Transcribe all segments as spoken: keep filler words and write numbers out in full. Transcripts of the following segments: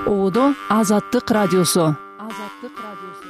Оодо Азаттык радиосу. Азаттык радиосу.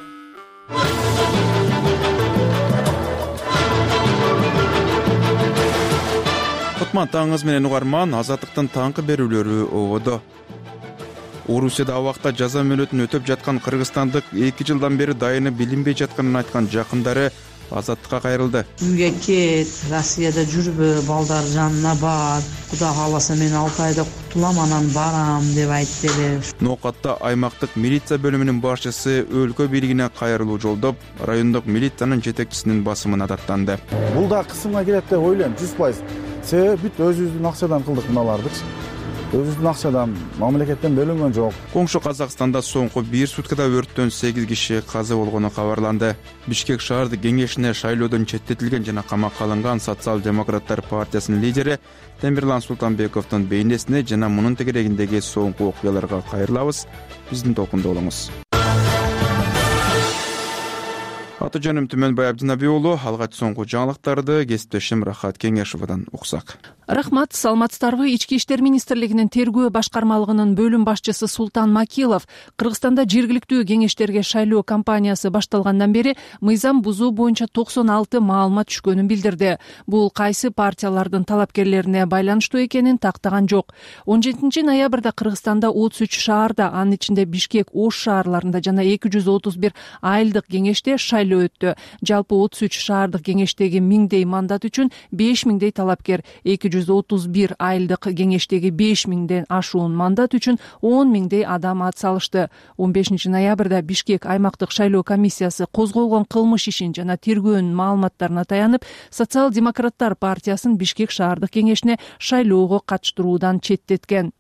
Кутман менен угарман, Азаттыктын таңкы берүүлөрү Оодо. Орусияда абакта жаза мөөнөтүн өтөп жаткан кыргызстандык эки жылдан бери дайыны билинбей жатканын айткан жакындары Азаттыкка кайрылды. Үйгө кет, Россияда жүрбө, балдар жанына бар. Кудай кааласа мен алты айда кутулам, анан барам деп айтты эле. Ноокатта аймактык милиция бөлүмүнүн башчысы өлкө бийлигине кайрылуу жолдоп, райондук милициянын жетекчисинин басымына даттанды. Бул да кысымга кирет деп ойлойм, жүз пайыз. Себеби бүт өзүбүздүн акчадан кылдык мыналардычы. Өзүбүздүн акчадан, мамлекеттен бөлүнгөн жок. Коңшу Казакстанда соңку бир суткада өрттөн сегиз киши каза болгону кабарланды. Бишкек шаардык кеңешине шайлоодон четтетилген жана камакка алынган Социал-демократтар партиясынын лидери Темирлан Султанбековдун бейнесине жана мунун тегерегиндеги соңку окуяларга кайрылабыз. Биздин толкунда болуңуз. Аты жөнүм Түмөнбай Абдинаби уулу. Алгач соңку жаңылыктарды кесиптешим Рахат Кеңешовдон уксак. Рахмат, саламатсыздарбы? Ички иштер министрлигинин тергөө башкармалыгынын бөлүм башчысы Султан Макилов Кыргызстанда жергиликтүү кеңештерге шайлоо кампаниясы башталгандан бери мыйзам бузуу боюнча токсон алты маалымат түшкөнүн билдирди. Бул кайсы партиялардын талапкерлерине байланыштуу экенин тактаган жок. он жетинчи ноябрда Кыргызстанда отуз үч шаарда, анын ичинде Бишкек, Ош шаарларында жана эки жүз отуз бир айылдык кеңеште шайлоо өттү. Жалпы отуз үч шаардык кеңештеги миңдей мандат үчүн беш миңдей талапкер, эки жүз отуз бир айылдык кеңештеги беш миңден ашуун мандат үчүн он миңдей адам ат салышты. он бешинчи ноябрда Бишкек аймактык шайлоо комиссиясы козголгон кылмыш ишин жана тергөөнүн маалыматтарына таянып, Социал-демократтар партиясын Бишкек шаардык кеңешине шайлоого катыштыруудан четтеткен.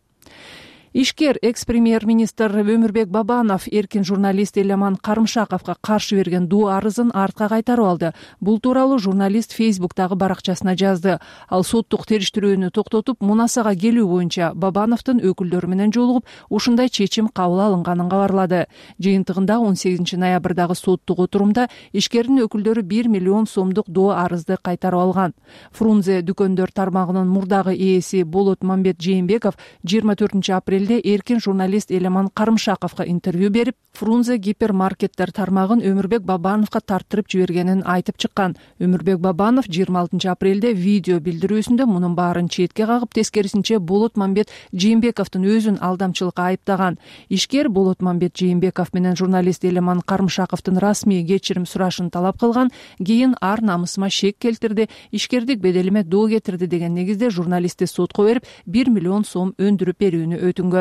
Ишкер экс-премьер-министр Өмүрбек Бабанов эркин журналист Элеман Карымшаковго каршы берген доо арызын артка кайтарып алды. Бул тууралуу журналист Фейсбуктагы баракчасына жазды. Ал соттук териштирүүнү токтотуп, мунасага келүү боюнча Бабановдун өкүлдөрү менен жолугуп, ушундай чечим кабыл алынганын кабарлады. Жыйынтыгында он сегизинчи ноябрдагы соттук отурумда Ишкердин өкүлдөрү бир миллион сомдук доо арызды кайтарып алган. Фрунзе дүкөндөр тармагынын мурдагы ээси Болот Мамбет Жээнбеков жыйырма төртүнчү апрелде эркин журналист Элеман Карымшаковго интервью берип, Фрунзе гипермаркеттер тармагын Өмүрбек Бабановго тарттырып жибергенин айтып чыккан. Өмүрбек Бабанов жыйырма алтынчы апрелде видео билдирүүсүндө мунун баарын четке кагып, тескерисинче Болот Мамбет Жээнбековдун өзүн алдамчылыкка айыптаган. Ишкер Болот Мамбет Жээнбеков менен журналист Элеман Карымшаковдун расмий кечирим сурашын талап кылган, кийин ар намысыма шек келтирди, ишкердик беделиме доо кетирди деген негизде журналистти сотко берип, бир миллион сом өндүрүп берүүнү өтүнгөн.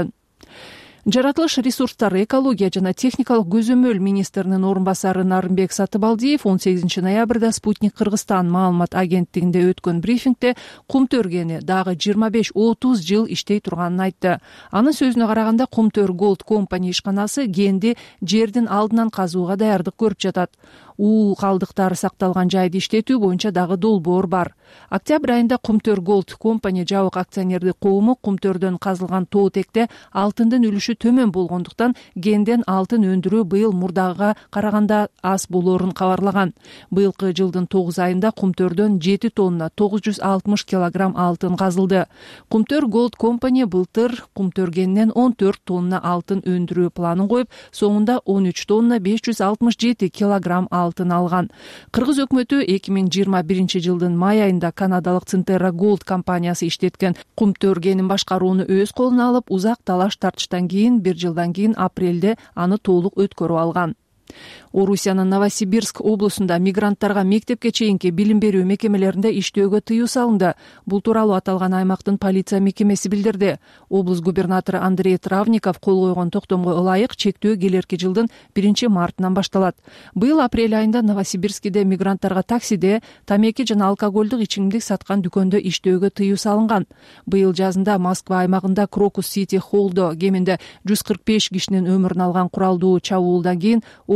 Жаратылыш ресурстары, экология жана техникалык көзөмөл министринин орун басары Нарымбек Сатыбалдиев он сегизинчи ноябрда Спутник Кыргызстан маалымат агенттигинде өткөн брифингде Кумтөр кени дагы жыйырма беш отуз жыл иштей турганын айтты. Анын сөзүнө караганда, Кумтөр Gold Company ишканасы кенди жердин алдынан казууга даярдык көрүп жатат. Уу калдыктары сакталган жайды иштетүү боюнча дагы долбоор бар. Октябрь айында Кумтөр Gold Company жабык акционердик коому Кумтөрдөн казылган тоо текте алтындын үлүшү төмөн болгондуктан кенден алтын өндүрүү быйыл мурдагыга караганда аз болоорун кабарлаган. Быйылкы жылдын тогуз айында Кумтөрдөн жети тонна тогуз жүз алтымыш килограмм алтын казылды. Кумтөр Gold Company былтыр Кумтөр кенинен он төрт тонна алтын өндүрүү планын коюп, соңунда он үч тонна беш жүз алтымыш жети килограмм алтын алган. Кыргыз өкмөтү эки миң жыйырма биринчи жылдын май айында канадалык Центерра Gold компаниясы иштеткен Кумтөр кенин башкарууну өз колуна алып, узак талаш тартыштан кийин бир жылдан кийин апрелде аны толук өткөрүп алган. Орусиянын Новосибирск облусунда мигранттарга мектепке чейинки билим берүү мекемелеринде иштөөгө тыюу салынды. Бул тууралуу аталган аймактын полиция мекемеси билдирди. Облус губернатору Андрей Травников кол койгон токтомго ылайык чектөө келерки жылдын биринчи мартынан башталат. Быйыл апрель айында Новосибирскиде мигранттарга таксиде тамеки жана алкоголдук ичимдик саткан дүкөндө иштөөгө тыюу салынган. Быйыл жазында Москва аймагында Крокус Сити Холлдо кеминде жүз кырк беш кишинин өмүрүн алган куралдуу чабуулдан кийин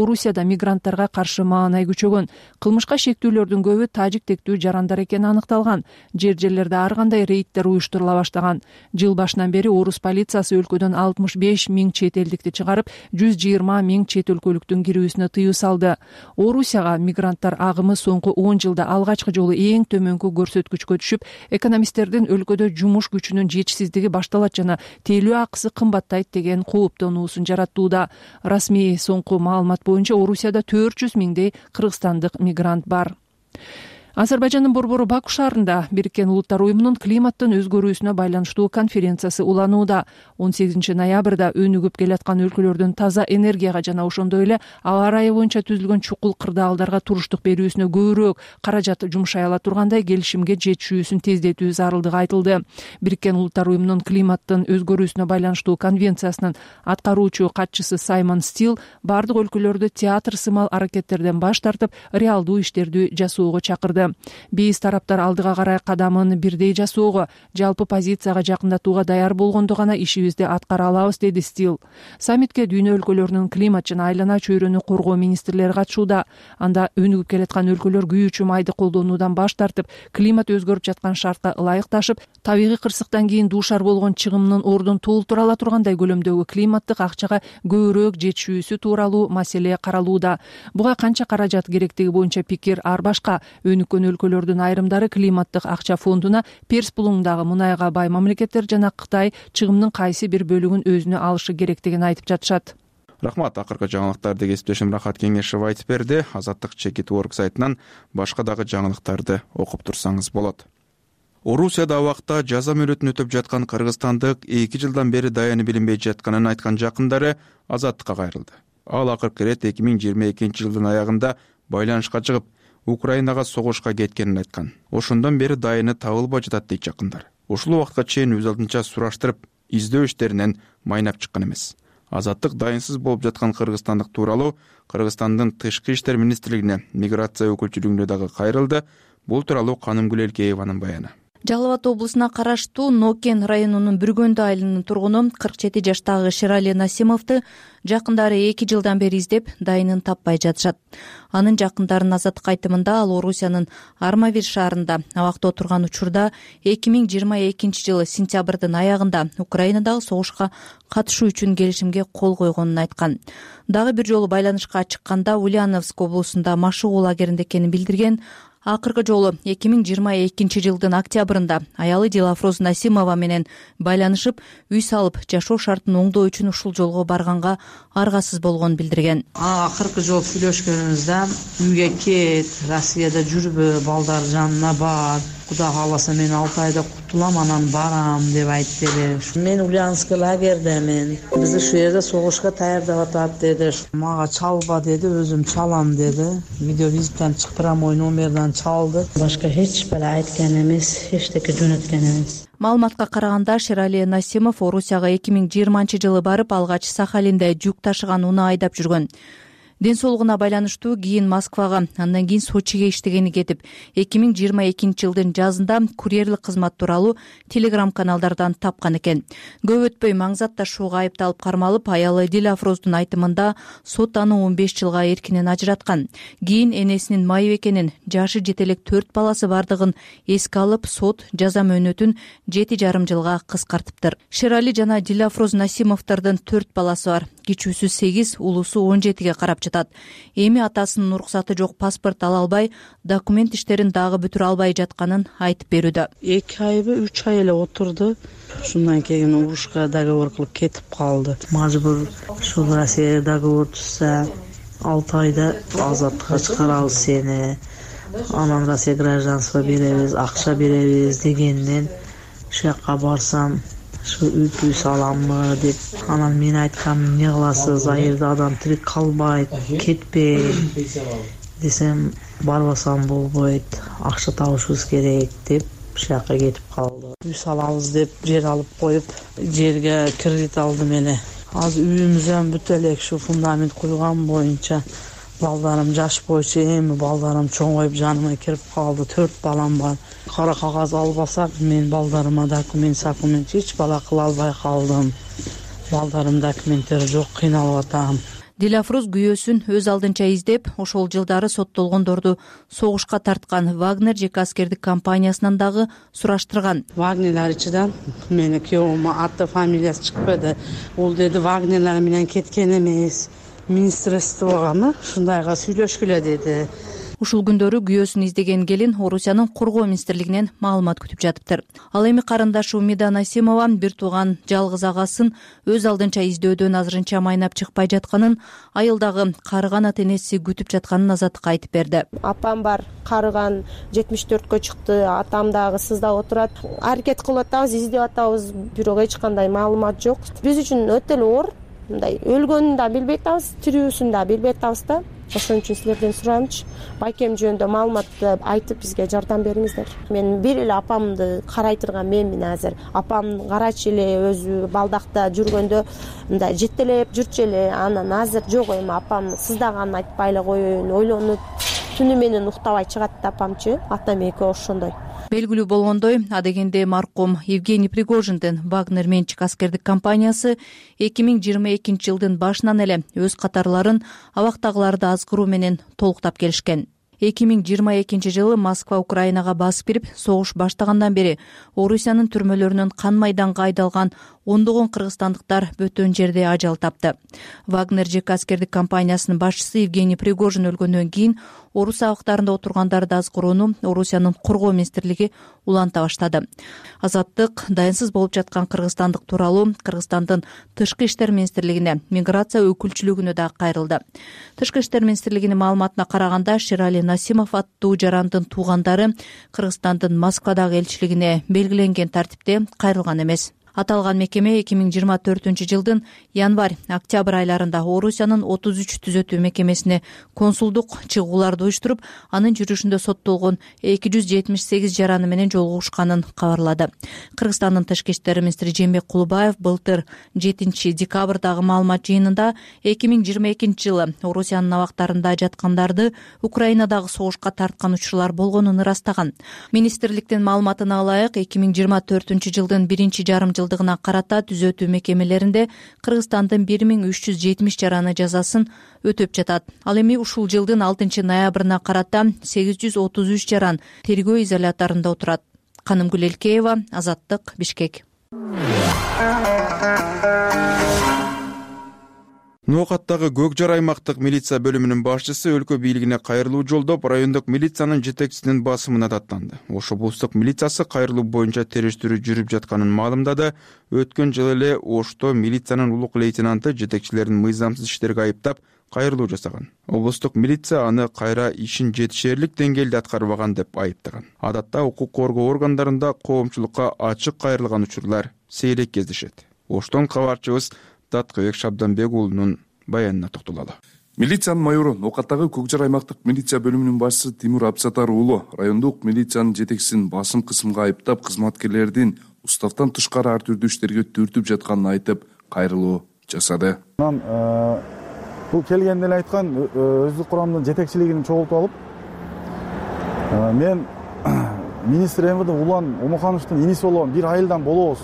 Орусияда мигранттарга каршы маанай күчөгөн. Кылмышка шектүүлөрдүн көбү тажик тектүү жарандар экени аныкталган. Жер жерлерде ар кандай рейдтер уюштурула баштаган. Жыл башынан бери орус полициясы өлкөдөн алтымыш беш миң чет элдикти чыгарып, жүз жыйырма миң чет өлкөлүктүн кирүүсүнө тыюу салды. Орусияга мигранттар агымы соңку он жылда алгачкы жолу эң төмөнкү көрсөткүчкө түшүп, экономисттердин өлкөдө жумуш күчүнүн жетишсиздиги башталат жана тейлөө акысы кымбаттайт деген кооптонуусун жараттууда. Расмий соңку маалымат боюнча Орусияда төрт жүз миңдей кыргызстандык мигрант бар. Азербайжандын борбору Баку шаарында Бириккен Улуттар уюмунун климаттын өзгөрүүсүнө байланыштуу конференциясы уланууда. он сегизинчи ноябрда өнүгүп келаткан өлкөлөрдүн таза энергияга жана ошондой эле аба ырайы боюнча түзүлгөн чукул кырдаалдарга туруштук берүүсүнө көбүрөөк каражат жумшай ала тургандай келишимге жетишүүсүн тездетүү зарылдыгы айтылды. Бириккен Улуттар уюмунун климаттын өзгөрүүсүнө байланыштуу конвенциясынын аткаруучу катчысы Саймон Стил бардык өлкөлөрдү театр сымал аракеттерден баш тартып, реалдуу иштерди жасоого чакырды. Биз тараптар алдыга карай кадамын бирдей жасоого, жалпы позицияга жакындатууга даяр болгондо гана ишибизди аткара алабыз, деди Стил. Саммитке дүйнө өлкөлөрүнүн климат жана айлана чөйрөнү коргоо министрлери катышууда. Анда өнүгүп келаткан өлкөлөр күйүүчү майды колдонуудан баш тартып, климат өзгөрүп жаткан шартка ылайыкташып, табигый кырсыктан кийин дуушар болгон чыгымдын ордун толтура ала тургандай көлөмдөгү климаттык акчага көбүрөөк жетишүүсү тууралуу маселе каралууда. Буга канча каражат керектиги боюнча пикир ар башка. Өнүккөн өлкөлөрдүн айрымдары климаттык акча фондуна Перс булуңундагы мунайга бай мамлекеттер жана Кытай чыгымдын кайсы бир бөлүгүн өзүнө алышы керектигин айтып жатышат. Рахмат. Акыркы жаңылыктарды кесиптешим Рахат Кеңешев айтып берди. Азаттык чекит орг сайтынан башка дагы жаңылыктарды окуп турсаңыз болот. Орусияда убакта жаза мөөнөтүн өтөп жаткан кыргызстандык эки жылдан бери даяны билинбей жатканын айткан жакындары азаттыкка кайрылды. Ал акыркы ирет эки миң жыйырма экинчи жылдын аягында байланышка чыгып, Украинага согушка кеткенин айткан. Ошондон бери дайыны табылбай жатат дейт жакындар. Ушул убакытка чейин өз алдынча сураштырып, издөө иштеринен майнап чыккан эмес. Азаттык дайынсыз болуп жаткан кыргызстандык тууралуу Кыргызстандын тышкы иштер министрлигине, миграция өкүлчүлүгүнө дагы кайрылды. Бул тууралуу Канымгүл Элкееванын баяны. Жалал Абад облусуна караштуу Нокен районунун Бүргөндү айылынын тургуну кырк жети жаштагы Шерали Насимовду жакындары эки жылдан бери издеп, дайынын таппай жатышат. Анын жакындарынын азаттык айтымында ал Орусиянын Армавир шаарында абакта отурган учурда эки миң жыйырма экинчи жылы сентябрдын аягында Украинадагы согушка катышуу үчүн келишимге кол койгонун айткан. Дагы бир жолу байланышка чыкканда Ульяновск облусунда машыгуу лагеринде экенин билдирген. Акыркы жолу эки миң жыйырма экинчи жылдын октябрында аялы Дилафроз Насимова менен байланышып, үй салып, жашоо шартын оңдоо үчүн ушул жолго барганга аргасыз болгонун билдирген. Акыркы жолу сүйлөшкөнүбүздө үйгө кет, Россияда жүрбө, балдар жанына бар. Куда кааласа мен алты айда кутулам, анан барам деп айтты эле. Мен Ульяновск лагердемин. Биз ушул жерде согушка даярдап атат деди. Мага чалба деди, өзүм чалам деди. Видео визиттен чыгып турам, мой номерден чалды. Башка эч бир айткан эмес, эчтеке жөнөткөн эмес. Маалыматка караганда Шерали Насимов Орусияга эки миң жыйырманчы жылы барып, алгач Сахалинде жүк ташыган унаа айдап жүргөн. Ден соолугуна байланыштуу кийин Москвага, андан кийин Сочиге иштегени кетип, эки миң жыйырма экинчи жылдын жазында курьерлик кызмат тууралуу телеграм каналдардан тапкан экен. Көп өтпөй маңзат ташууга айыпталып кармалып, аялы Дилафроздун айтымында сот аны он беш жылга эркинен ажыраткан. Кийин энесинин майып экенин, жашы жете элек төрт баласы бардыгын эске алып, сот жаза мөөнөтүн жети жарым жылга кыскартыптыр. Шерали жана Дилафроз Насимовдордун төрт баласы бар. Кичүүсү сегиз, улуусу он жетиге карап жатат. Эми атасынын уруксаты жок паспорт ала албай, документ иштерин дагы бүтүрө албай жатканын айтып берүүдө. эки айбы үч ай эле отурду. Шундан кийин урушка договор кылып кетип калды. Мажбур ушул Россия договор түзсө алты айда азаттыкка чыгарабыз сени. Анан Россия гражданство беребиз, акча беребиз дегенден ушакка барсам шу үй саламмы деп. Анан мен айткам, эмне кыласыз, айылда адам тирик калбайт, кетпей десем, барбасам болбойт, акча табышыбыз керек деп ушакка кетип калды. Үй салабыз деп жер алып коюп, жерге кредит алдым эле. Азыр үйүмүздөн бүтө элек шу фундамент куйган боюнча балдарым жаш боюнча эми балдарым чоңоюп жаныма кирип калды. Төрт балам бар. Кара кагаз албасак мен балдарыма документ сакумент эч бала кыла албай калдым. Балдарым документтери жок, кыйналып атам. Диляфруз күйөөсүн өз алдынча издеп, ошол жылдары соттолгондорду согушка тарткан Вагнер жеке аскердик компаниясынан дагы сураштырган. Вагнерлер ичиден менин күйөөм аты фамилиясы чыкпады. Ол деди Вагнерлер менен кеткен эмес, министрликтогамы ушундайга сүйлөшкүлө деди. Ушул күндөрү күйөөсүн издеген келин Орусиянын коргоо министрлигинен маалымат күтүп жатыптыр. Ал эми карындашы Умида Насимова бир тууган жалгыз агасын өз алдынча издөөдөн азырынча майнап чыкпай жатканын, айылдагы карыган ата энеси күтүп жатканын Азаттыкка айтып берди. Апам бар, карыган жетимиш төрткө чыкты, атам дагы сыздап отурат. Аракет кылып атабыз, издеп атабыз, бирок эч кандай маалымат жок. Биз үчүн өтө эле оор. Мындай өлгөнүн да билбей атабыз, тирүүсүн да билбей атабыз да. Ошон үчүн силерден сурамчы, байкем жөнүндө маалыматты айтып бизге жардам бериңиздер. Мен бир эле апамды карай турган менмин азыр. Апам карачы эле өзү балдакта жүргөндө мындай жетелеп жүрчү эле. Анан азыр жок эми апам сыздаганын айтпай эле коеюн, ойлонуп түнү менен уктабай чыгат да апамчы. Атам экөө ошондой. Белгилүү болгондой, адегенде маркум Евгений Пригожиндин Вагнер менчик аскердик компаниясы эки миң жыйырма экинчи жылдын башынан эле өз катарларын абактагыларды азгыруу менен толуктап келишкен. эки миң жыйырма экинчи жылы Москва Украинага басып кирип, согуш баштагандан бери Орусиянын түрмөлөрүнөн кан майданга айдалган ондогон кыргызстандыктар бөтөн жерде ажал тапты. Вагнер жеке аскердик компаниясынын башчысы Евгений Пригожин өлгөндөн кийин Орус абактарында отургандарды азгырууну Орусиянын коргоо министрлиги уланта баштады. Азаттык дайынсыз болуп жаткан кыргызстандык тууралуу Кыргызстандын тышкы иштер министрлигине, миграция өкүлчүлүгүнө да кайрылды. Тышкы иштер министрлигинин маалыматына караганда, Шерали Насимов аттуу жарандын туугандары Кыргызстандын Москвадагы элчилигине белгиленген тартипте кайрылган эмес. Аталган мекеме эки миң жыйырма төртүнчү жылдын январь-октябрь айларында Орусиянын отуз үч түзөтүү мекемесине консулдук чыгууларды уюштуруп, анын жүрүшүндө соттолгон эки жүз жетимиш сегиз жараны менен жолугушканын кабарлады. Кыргызстандын тышкы иштер министри Жээнбек Кулубаев былтыр жетинчи декабрдагы маалымат жыйынында эки миң жыйырма экинчи жылы Орусиянын абактарында жаткандарды Украинадагы согушка тарткан учурлар болгонун ырастаган. Министрликтин маалыматына ылайык, эки миң жыйырма төртүнчү жылдын биринчи жарым жыл жылдыгына карата түзөтүү мекемелеринде Кыргызстандын бир миң үч жүз жетимиш жараны жазасын өтөп жатат. Ал эми ушул жылдын алтынчы ноябрына карата сегиз жүз отуз үч жаран тергөө изоляторунда отурат. Канымгүл Элкеева, Азаттык, Бишкек. Ноокаттагы Көк Жар аймактык милиция бөлүмүнүн башчысы өлкө бийлигине кайрылуу жолдоп, райондук милициянын жетекчисинин басымына даттанды. Ош облустук милициясы кайрылуу боюнча териштирүү жүрүп жатканын маалымдады. Өткөн жылы эле Ошто милициянын улук лейтенанты жетекчилерин мыйзамсыз иштерге айыптап, кайрылуу жасаган. Облустук милиция аны кайра ишин жетишээрлик деңгээлде аткарбаган деп айыптаган. Адатта укук коргоо органдарында коомчулукка ачык кайрылган учурлар сейрек кездешет. Оштон кабарчыбыз Таткыбек Шабданбек уулунун баянына токтололу. Милициянын майору, Ноокаттагы Көк Жар аймактык милиция бөлүмүнүн башчысы Тимур Абсатар уулу райондук милициянын жетекчисин басым кысымга айыптап, кызматкерлердин уставтан тышкары ар түрдүү иштерге түртүп жатканын айтып, кайрылуу жасады. Анан бул келгенде эле айткан, өздүк курамдын жетекчилигин чогултуп алып, мен министр МВД Улан Омохановдун иниси болгон бир айылдан болобуз.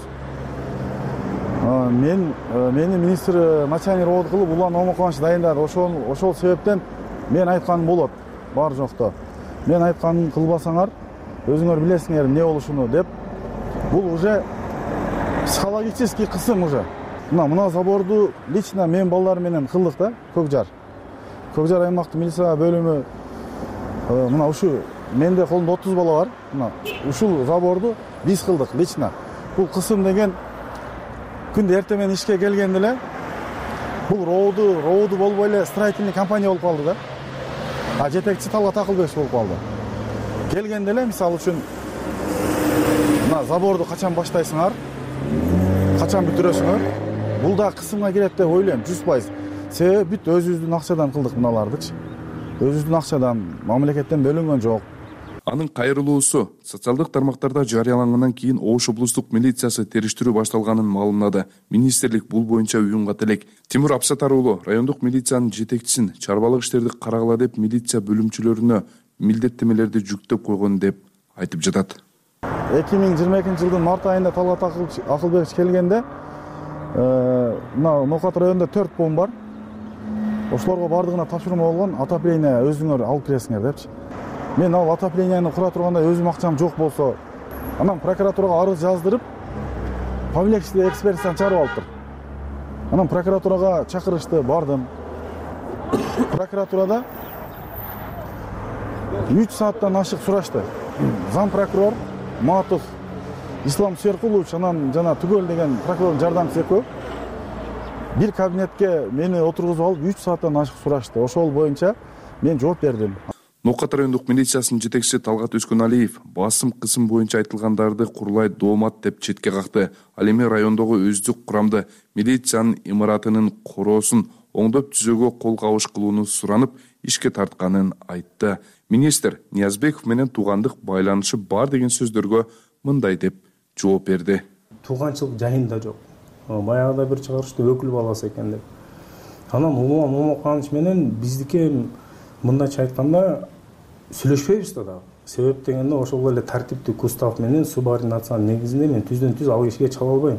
Мен мени министр начальник робот кылып Улан Омоханович дайындады. Ошол ошол себептен мен айтканым болот. Бар жокто. Мен айтканын кылбасаңар, өзүңөр билесиңер эмне болушуну деп. Бул уже психологический кысым уже. Мына мына заборду лично мен балдар менен кылдык да, Көк Жар. Көк Жар аймактык милиция бөлүмү мына ушу менде колумда отуз бала бар. Мына ушул заборду биз кылдык лично. Бул кысым деген күндө эртең менен ишке келгенде эле бул роуду, роуду болбой эле строительный компания болуп калды да. А жетекчи Талгат Акылбеков болуп калды. Келгенде эле мисалы үчүн мына заборду качан баштайсыңар, качан бүтүрөсүңөр? Бул да кысымга кирет деп ойлойм, жүз пайыз. Себеби бүт өзүбүздүн акчадан кылдык мыналардычы. Өзүбүздүн акчадан, мамлекеттен бөлүнгөн жок. Анын кайрылуусу социалдык тармактарда жарыялангандан кийин Ош облустук милициясы териштирүү башталганын маалымдады. Министрлик бул боюнча уюмга телек. Тимур Абсатар уулу райондук милициянын жетекчисин чарбалык иштерди карагыла деп милиция бөлүмчүлөрүнө милдеттемелерди жүктөп койгон деп айтып жатат. эки миң жыйырма экинчи жылдын март айында Талгат Акылбеков келгенде, мына Ноокат районунда төрт бом бар. ошолорго баардыгына тапшырма болгон, отопление өзүңөр алып киресиңер депчи. Мен ал отоплениени кура турганда өзүм акчам жок болсо, анан прокуратурага арыз жаздырып, повлекчилик экспертизасын чыгарып алыптыр. Анан прокуратурага чакырышты, бардым. Прокуратурада үч сааттан ашык сурашты. Зам прокурор Матов Ислам Серкулович анан жана Түгөл деген прокурордун жардамчысы экөө бир кабинетке мени отургузуп алып үч сааттан ашык сурашты. Ошол боюнча мен жооп бердим. Ноокат райондук милициясынын жетекчиси Талгат Өскөналиев басым кысым боюнча айтылгандарды курулай доомат деп четке какты. Ал эми райондогу өздүк курамды милициянын имаратынын короосун оңдоп түзөөгө кол кабыш кылууну суранып, ишке тартканын айтты. Министр Ниязбеков менен туугандык байланышы бар деген сөздөргө мындай деп жооп берди. Тууганчылык жайында жок. Баягыда бир чыгарышты өкүл баласы экен деп. Анан Улан Момоканович менен биздики мындайча айтканда сүйлөшпөйбүз да дагы. Себеп дегенде ошол эле тартиптик устав менен субординациянын негизинде мен түздөн түз ал кишиге чала албайм.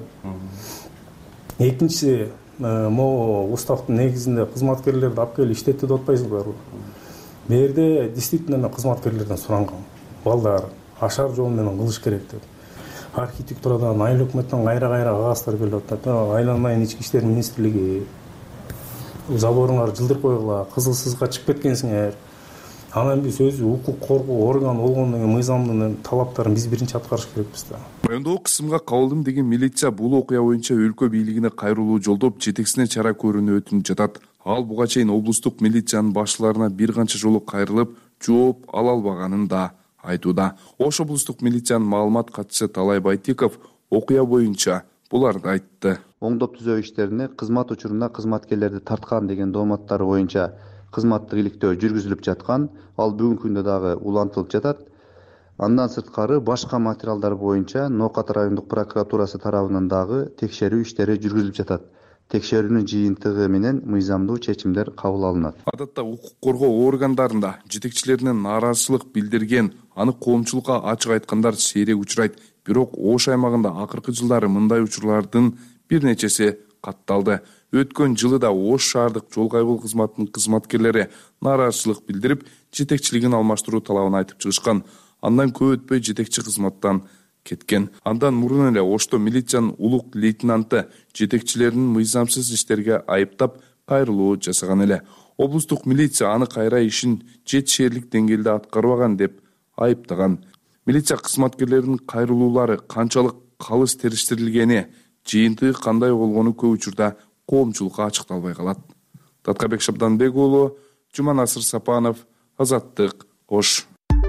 Экинчиси, могу уставдын негизинде кызматкерлерди алып келип иштетти деп атпайсызбарбы? Бу жерде действительно мен кызматкерлерден сурангам. Балдар ашар жол менен кылыш керек деп. Архитектурадан, айыл өкмөттөн кайра-кайра кагаздар келип атат. Айланайын ички иштер министрлиги заборуңар жылдырып койгула, кызыл сызга чыгып кеткенсиңер. Анан биз өзү укук коргоо орган болгондон кийин мыйзамдын талаптарын биз биринчи аткарыш керекпиз да. Райондогу кысымга кабылдым деген милиция бул окуя боюнча өлкө бийлигине кайрылуу жолдоп, жетекчисине чара көрүүнү өтүнүп жатат. Ал буга чейин облустук милициянын башчыларына бир канча жолу кайрылып, жооп ала албаганын да айтууда. Ош облустук милициянын маалымат катчысы Талай Байтиков окуя боюнча буларды айтты. Оңдоп түзөө иштерине кызмат учурунда кызматкерлерди тарткан деген дооматтары боюнча кызматтык иликтөө жүргүзүлүп жаткан, ал бүгүнкү күндө дагы улантылып жатат. Андан сырткары башка материалдар боюнча Ноокат райондук прокуратурасы тарабынан дагы текшерүү иштери жүргүзүлүп жатат. Текшерүүнүн жыйынтыгы менен мыйзамдуу чечимдер кабыл алынат. Адатта укук коргоо органдарында жетекчилеринен нааразычылык билдирген, аны коомчулукка ачык айткандар сейрек учурайт. Бирок Ош аймагында акыркы жылдары мындай учурлардын бир нечеси катталды. Өткөн жылы да Ош шаардык жол кайгыл кызматынын кызматкерлери нааразычылык билдирип, жетекчилигин алмаштыруу талабын айтып чыгышкан. Андан көп өтпөй жетекчи кызматтан кеткен. Андан мурун эле Ошто милициянын улук лейтенанты жетекчилеринин мыйзамсыз иштерге айыптап кайрылуу жасаган эле. Облустук милиция аны кайра ишин жетишерлик деңгээлде аткарбаган деп айыптаган. Милиция кызматкерлеринин кайрылуулары канчалык калыс териштирилгени, жыйынтыгы кандай болгону көп учурда коомчулукка ачыкталбай калат. Таткабек Шабданбек уулу, Жуманасыр Сапанов, Азаттык, Ош.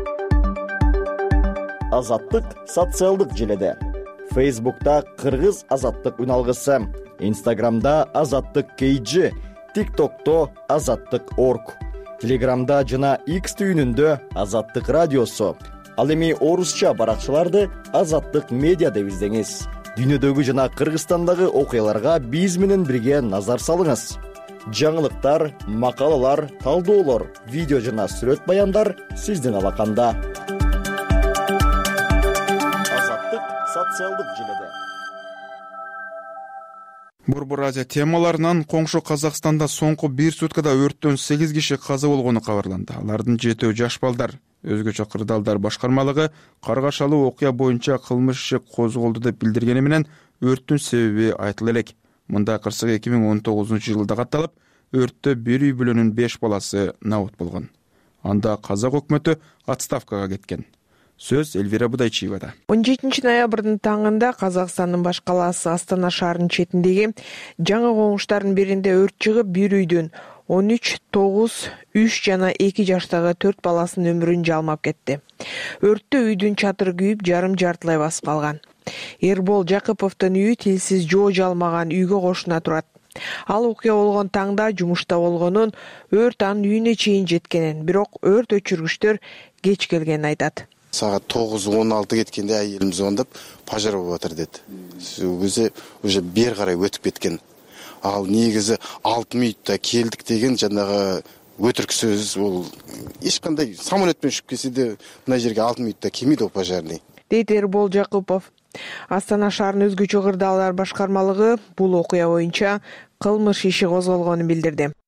Азаттык социалдык желеде. Фейсбукта Кыргыз Азаттык үналгысы, Инстаграмда Азаттык кей джи, ТикТокто Азаттык точка орг, Телеграмда жана X түйүнүндө Азаттык радиосу. Ал эми орусча баракчаларды Азаттык медиа деп издеңиз. Дүйнөдөгү жана Кыргызстандагы окуяларга биз менен бирге назар салыңыз. Жаңылыктар, макалалар, талдоолор, видео жана сүрөт баяндар сиздин алаканда. Азаттык социалдык желеде. Борбор Азия темаларынан коңшу Казакстанда соңку бир суткада өрттөн сегиз киши каза болгону кабарланды. Алардын жетөө жаш балдар. Өзгөчө кырдаалдар башкармалыгы каргашалуу окуя боюнча кылмыш иши козголду деп билдиргени менен өрттүн себеби айтыла элек. Мында кырсык эки миң он тогузунчу жылда катталып, өрттө бир үй бүлөнүн беш баласы набут болгон. Анда казак өкмөтү отставкага кеткен. Сөз Эльвира Будайчиевада. он жетинчи ноябрдын таңында Казакстандын баш калаасы Астана шаарынын четиндеги жаңы коңуштардын биринде өрт чыгып, бир үйдүн он үч, тогуз, үч жана эки жаштагы төрт баласынын өмүрүн жалмап кетти. Өрттө үйдүн чатыры күйүп, жарым жартылай басып калган. Эрбол Жакыповдун үйү тилсиз жоо жалмаган үйгө кошуна турат. Ал окуя болгон таңда жумушта болгонун, өрт анын үйүнө чейин жеткенин, бирок өрт өчүргүчтөр кеч келгенин айтат. Саат тогуз он алты кеткенде айылым звондап, пожар болуп атыр деди. Өзү уже бер карай өтүп кеткен. Ал негизи алты мүнөттө келдик деген жанагы өтірік сөз, ол эч кандай самолетпен ұшып келсе де мына жерге алты мүнөттө келмейди ол пожарный. Дейт Эрбол Жакыпов. Астана шаарынын өзгөчө кырдаалдар башкармалыгы бул окуя боюнча кылмыш иши козголгонун билдирди.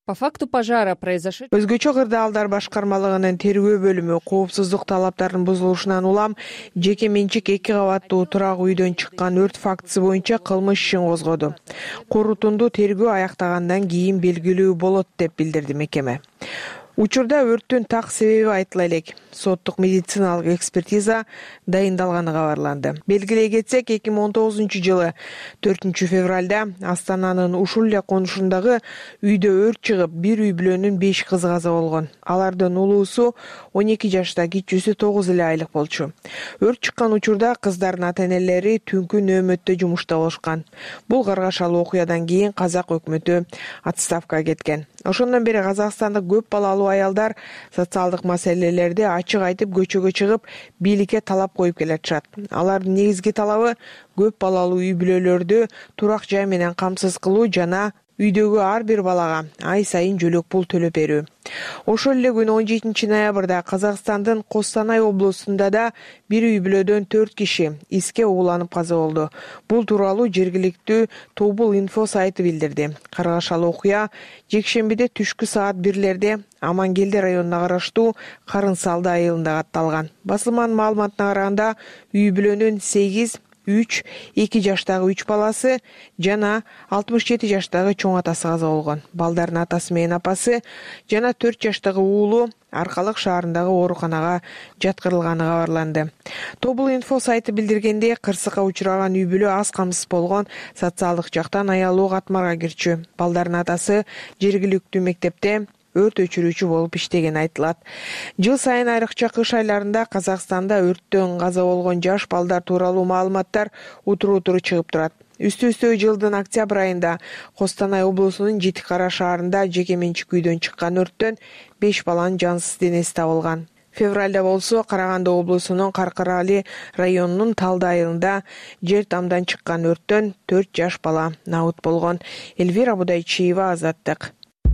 По факту пожара произошед. Өзгөчө кырдаалдар башкармалыгынын тергөө бөлүмү коопсуздук талаптарынын бузулушунан улам жеке менчик эки кабаттуу турак үйдөн чыккан өрт фактысы боюнча кылмыш ишин козгоду. Корутунду тергөө аяктагандан кийин белгилүү болот деп билдирди мекеме. Учурда өрттүн так себеби айтыла элек. Соттук медициналык экспертиза дайындалганы кабарланды. Белгилей кетсек, эки миң он тогузунчу жылы төртүнчү февралда Астананын ушул эле конушундагы үйдө өрт чыгып, бир үй бүлөнүн беш кызы каза болгон. Алардын улуусу он эки жашта, кичүүсү тогуз эле айлык болчу. Өрт чыккан учурда кыздардын ата-энелери түнкү нөөмөттө жумушта болушкан. Бул каргашалуу окуядан кийин Казак өкмөтү отставкага кеткен. Ошондон бери Казакстанда көп балалуу аялдар социалдык маселелерди ачык айтып көчөгө чыгып, бийликке талап коюп келатышат. Алардын негизги талабы көп балалуу үй бүлөлөрдү турак жай менен камсыз кылуу жана үйдөгү ар бир балага ай сайын жөлөк пул төлөп берүү. Ошол эле күнү он жетинчи ноябрда Казакстандын Костанай облусунда да бир үй бүлөдөн төрт киши иске ууланып каза болду. Бул тууралуу жергиликтүү Тобул инфо сайты билдирди. Каргашалуу окуя жекшембиде түшкү саат бирлерде Амангелди районуна караштуу Карынсалды айылында катталган. Басылманын маалыматына караганда үй бүлөнүн сегиз, үч, эки жаштагы үч баласы жана алтымыш жети жаштагы чоң атасы каза болгон. Балдардын атасы менен апасы жана төрт жаштагы уулу Аркалык шаарындагы ооруканага жаткырылганы кабарланды. Тобул инфо сайты билдиргендей, кырсыкка учураган үй бүлө аз камсыз болгон, социалдык жактан аялуу катмарга кирчү. Балдардын атасы жергиликтүү мектепте өрт өчүрүүчү болуп иштеген айтылат. Жыл сайын айрыкча кыш айларында Казакстанда өрттөн каза болгон жаш балдар тууралуу маалыматтар утуру-утуру чыгып турат. Үстү-үстү жылдын октябрь айында Костанай облусунун Житик Кара шаарында жеке менчик үйдөн чыккан өрттөн беш баланын жансыз денеси табылган. Февралда болсо Караганды облусунун Каркарали районунун Талды айылында жер тамдан чыккан өрттөн төрт жаш бала набыт болгон. Эльвира Будайчиева, Азаттык.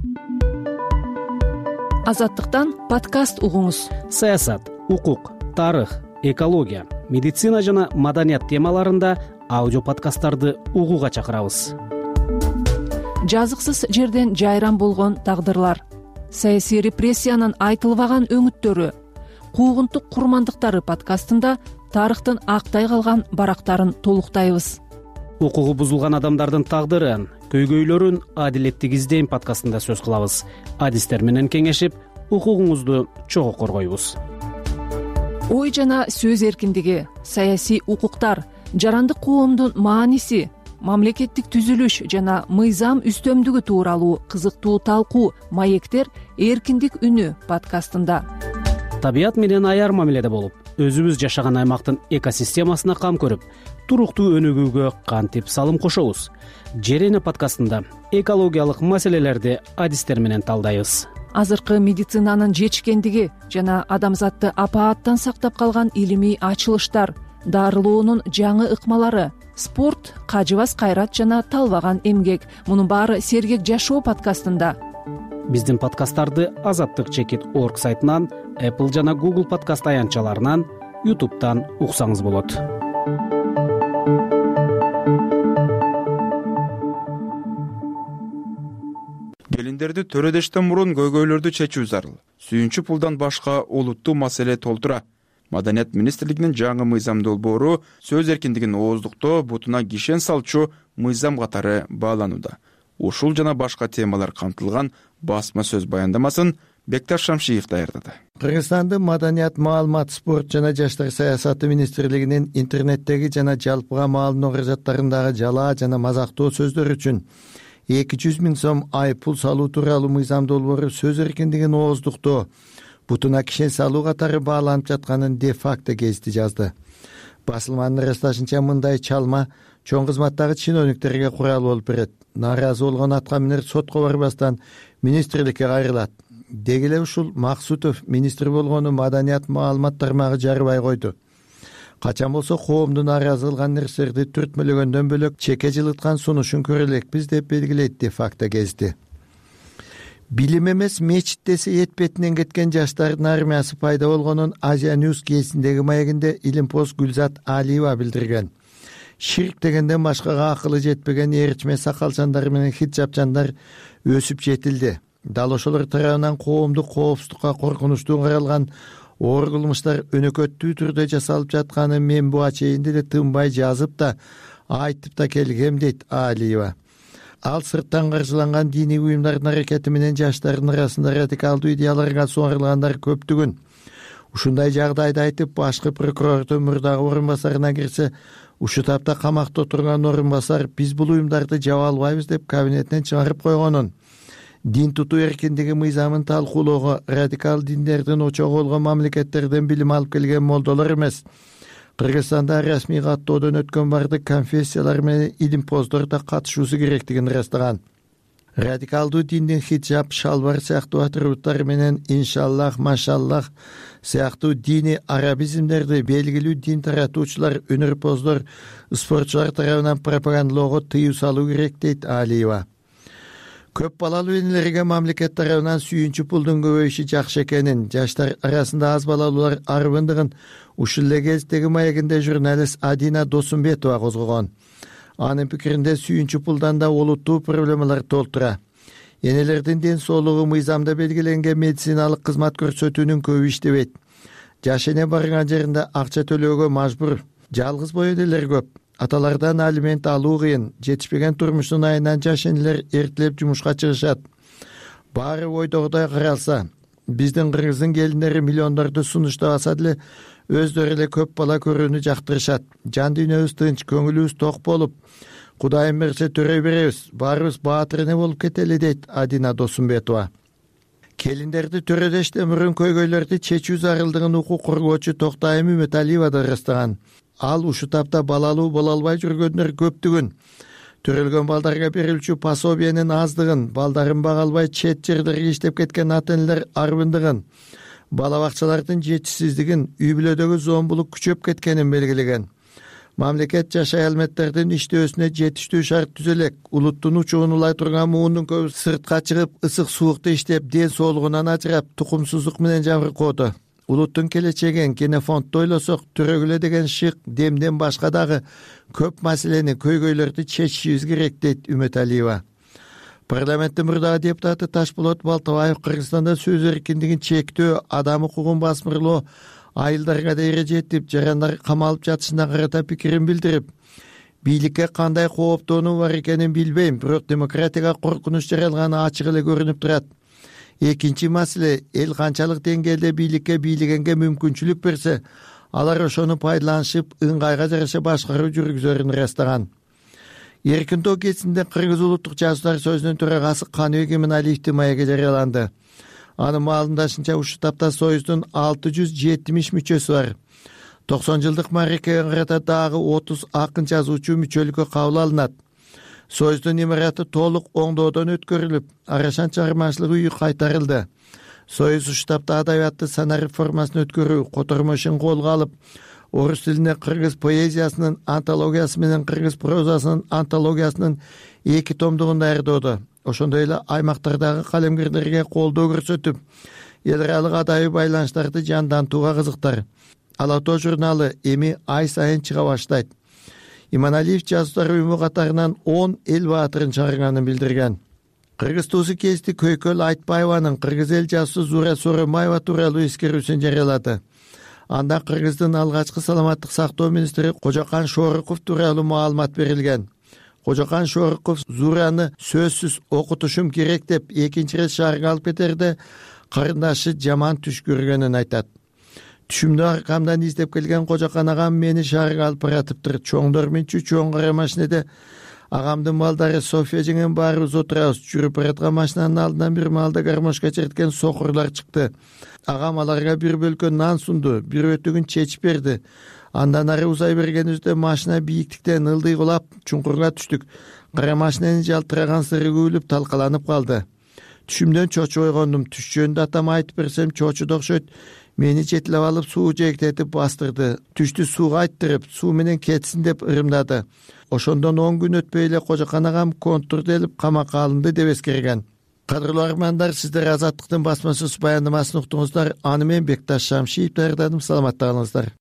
Азаттыктан подкаст угуңуз. Саясат, укук, тарых, экология, медицина жана маданият темаларында аудио подкасттарды угууга чакырабыз. Жазыксыз жерден жайран болгон тагдырлар, саясий репрессиянын айтылбаган өңүттөрү, куугунтук курмандыктары подкастында тарыхтын актай калган барактарын толуктайбыз. Укугу бузулган адамдардын тагдырын, көйгөйлөрүн адилеттик издейм подкастында сөз кылабыз. Адистер менен кеңешип, укугуңузду чогуу коргойбуз. Ой жана сөз эркиндиги, саясий укуктар, жарандык коомдун мааниси, мамлекеттик түзүлүш жана мыйзам үстөмдүгү тууралуу кызыктуу талкуу маектер эркиндик үнү подкастында. Табият менен аяр мамиледе болуп, өзүбүз жашаган аймактын экосистемасына кам көрүп, туруктуу өнүгүүгө кантип салым кошобуз. Жерене подкастында экологиялык маселелерди адистер менен талдайбыз. Азыркы медицинанын жетишкендиги жана адамзатты апааттан сактап калган илимий ачылыштар, дарылоонун жаңы ыкмалары, спорт, кажыбас кайрат жана талбаган эмгек. Мунун баары Сергек жашоо подкастында. Биздин подкасттарды азаттык чекит орг сайтынан, Apple жана Google подкаст аянтчаларынан, YouTube'дан уксаңыз болот. Келиндерди төрөдөштөн мурун көйгөйлөрдү чечүү зарыл. Сүйүнчү пулдан башка олуттуу маселе толтура. Маданият министрлигинин жаңы мыйзам долбоору сөз эркиндигин ооздуктоо бутуна кишен салчу мыйзам катары бааланууда. Ушул жана башка темалар камтылган басма сөз баяндамасын Бекташ Шамшиев даярдады. Кыргызстандын маданият, маалымат, спорт жана жаштар саясаты министрлигинин интернеттеги жана жалпыга маалымат каражаттарындагы жалаа жана мазактоо сөздөр үчүн эки жүз миң сом ай пул салуу тууралуу мыйзам долбоору сөз эркиндигин ооздуктоо бутуна кишен салуу катары бааланып жатканын де факто гезити жазды. Басылманын ырасташынча мындай чалма чоң кызматтагы чиновниктерге курал болуп берет. Нааразы болгон аткаминер сотко барбастан министрликке кайрылат. Деги эле ушул Максутов министр болгону маданият, маалымат тармагы жарыбай койду. Качан болсо коомду нааразы кылган нерселерди түртмөлөгөндөн бөлөк чеке жылыткан сунушун көрө элекпиз деп белгилейт де факто гезити. Билим эмес мечиттеси эт бетинен кеткен жаштардын армиясы пайда болгонун Азия Ньюс гезитиндеги маегинде Илимпоз Гүлзат Алиева билдирген. Ширк дегенден башкага акылы жетпеген эричме сакалчандар менен хиджабчандар өсүп жетилди. дал ошолор тарабынан коомдук коопсуздукка коркунучтуу каралган оор кылмыштар өнөкөттүү түрдө жасалып жатканын мен буга чейин деле тынбай жазып да айтып да келгем, дейт Алиева. Ал сырттан каржыланган диний уюмдардын аракети менен жаштардын арасында радикалдуу идеяларга сугарылгандар көптүгүн. Ушундай жагдайды айтып, башкы прокурордун мурдагы орун басарына кирсе, ушул тапта камакта отурган орун басар биз бул уюмдарды жаба албайбыз деп кабинетинен чыгарып койгонун, дин тутуу эркиндиги мыйзамын талкуулоого радикал диндердин очогу болгон мамлекеттерден билим алып келген молдолор эмес, Кыргызстанда расмий каттоодон өткөн бардык конфессиялар менен илимпоздор да катышуусу керектигин ырастаган. Радикалдуу диндин хиджаб, шалбар сыяктуу атрибуттары менен иншаллах, машаллах сыяктуу дини арабизмдерди белгилүү дин таратуучулар, өнөрпоздор, спортчулар тарабынан пропагандалоого тыюу салуу керек, дейт Алиева. Көп балалуу энелерге мамлекет тарабынан сүйүнчү пулдун көбөйүшү жакшы экенин, жаштар арасында аз балалуулар арбындыгын ушул эле кездеги маегинде журналист Адина Досумбетова козгогон. Анын пикиринде сүйүнчү пулдан да олуттуу проблемалар толтура. Энелердин ден соолугу мыйзамда белгиленген медициналык кызмат көрсөтүүнүн көбү иштебейт. Жаш эне барган жеринде акча төлөөгө мажбур. Жалгыз бой энелер көп. Аталардан алимент алуу кыйын. Жетишпеген турмуштун айынан жаш энелер эртелеп жумушка чыгышат. Баары ойдогудай каралса, биздин кыргыздын келиндери миллиондорду сунуштабаса деле өздөрү эле көп бала көрүүнү жактырышат. Жан дүйнөбүз тынч, көңүлүбүз ток болуп, Кудайым берсе төрөй беребиз, баарыбыз баатыр эне болуп кетели, дейт Адина Досумбетова. Келиндерди төрөдөштө мурун көйгөйлөрдү чечүү зарылдыгын укук коргоочу Токтайым Үмөталиева да ырастаган. Ал ушул тапта балалуу боло албай жүргөндөр көптүгүн, төрөлгөн балдарга берилчү пособиянын аздыгын, балдарын бага албай чет жерлерге иштеп кеткен ата энелер арбындыгын, бала бакчалардын жетишсиздигин, үй бүлөдөгү зомбулук күчөп кеткенин белгилеген. Мамлекет жаш аялметтердин иштөөсүнө жетиштүү шарт түзөлөк. Улуттун учугун улай турган муундун көбү сыртка чыгып, ысык суукта иштеп, ден соолугунан ажырап, тукумсуздук менен жабыркоодо. Улуттун келечегин генофондду ойлосок, төрөгүлө деген шык, демден башка дагы көп маселени, көйгөйлөрдү чечишибиз керек, дейт Үмөталиева. Парламенттин мурдагы депутаты Ташболот Балтабаев Кыргызстанда сөз эркиндигин чектөө, адам укугун басмырлоо, айылдарга да эрежеттип, жарандар камалып жатышына карата пикирин билдирип, бийликке кандай кооптонуу бар экенин билбейм, бирок демократияга коркунуч жаралганы ачык эле көрүнүп турат. Экинчи маселе, эл канчалык деңгээлде бийликке бийлегенге мүмкүнчүлүк берсе, алар ошону пайдаланышып, ыңгайга жараша башкаруу жүргүзөрүн ырастаган. Эркин тоо кезинде Кыргыз улуттук жазуулар сөзүнүн төрагасы Каныбек Иманалиевдин маеги жарыяланды. Анын маалымдашынча ушул тапта Союздун алты жүз жетимиш мүчөсү бар. токсон жылдык мааракеге карата дагы отуз акын жазуучу мүчөлүккө кабыл алынат. Союздун имараты толук оңдоодон өткөрүлүп, Арашан чыгармачылык үйү кайтарылды. Союз ушул тапта адабиятты сана реформасын өткөрүү, котормо ишин колго алып, орус тилине кыргыз поэзиясынын антологиясы менен кыргыз прозасынын антологиясынын эки томдугун даярдоодо. Ошондой эле аймактардагы калемгерлерге колдоо көрсөтүп, эл аралык адабий байланыштарды жандантууга кызыктар. Ала тоо журналы эми ай сайын чыга баштайт. Иманалиев жазуулар уюму катарынан он эл баатырын чыгарганын билдирген. Кыргыз туусу кести Көйкөл Айтбаеванын кыргыз эл жазуусу Зура Соромаева тууралуу эскерүүсүн жарыялады. Анда Кыргыздын алгачкы саламаттык сактоо министри Кожокан Шоруков тууралуу маалымат берилген. Кожокан Шоруков Зураны сөзсүз окутушум керек деп экинчи рет шаарга алып кетерде карындашы жаман түш көргөнүн айтат. Түшүмдү аркамдан издеп келген Кожокан агам мени шаарга алып баратыптыр. Чоңдор минчү чоң кара машинеде агамдын балдары София жеңен баарыбыз отурабыз. Жүрүп бараткан машинанын алдынан бир маалда гармошка черткен сокурлар чыкты. Агам аларга бир бөлкө нан сунду, бир өтүгүн чечип берди. Андан ары узай бергенибизде машина бийиктиктен ылдый кулап чуңкурга түштүк. Кара машинанын жалтыраган сыры күбүлүп талкаланып калды. Түшүмдөн чочуп ойгондум. Түш жөнүндө атама айтып берсем чочуду окшойт. Мени четилеп алып суу жээктетип бастырды. Түштү сууга айттырып, суу менен кетсин деп ырымдады. Ошондон он күн өтпөй эле Кожокан агам контурда элип камакка алынды деп эскерген. Кадырлуу армандар, сиздер Азаттыктын басмасыз баяндамасын уктуңуздар. Аны мен Бекташ Шамшиев даярдадым. Саламатта калыңыздар.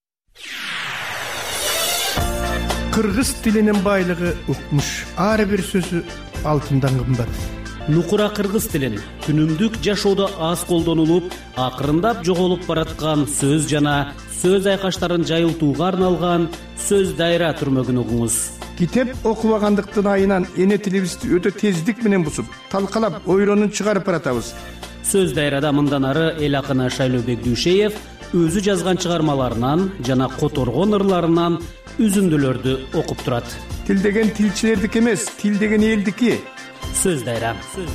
Кыргыз тилинин байлыгы укмуш. Ар бир сөзү алтындан кымбат. нукура кыргыз тилин күнүмдүк жашоодо аз колдонулуп, акырындап жоголуп бараткан сөз жана сөз айкаштарын жайылтууга арналган сөз дайра түрмөгүн угуңуз. Китеп окубагандыктын айынан эне тилибизди өтө тездик менен бусуп, талкалап, ойронун чыгарып баратабыз. Сөз дайрада мындан ары эл акыны Шайлообек Дүйшеев өзү жазган чыгармаларынан жана которгон ырларынан үзүндүлөрдү окуп турат. Тил деген тилчилердики эмес, тил деген элдики. Сөз дайра.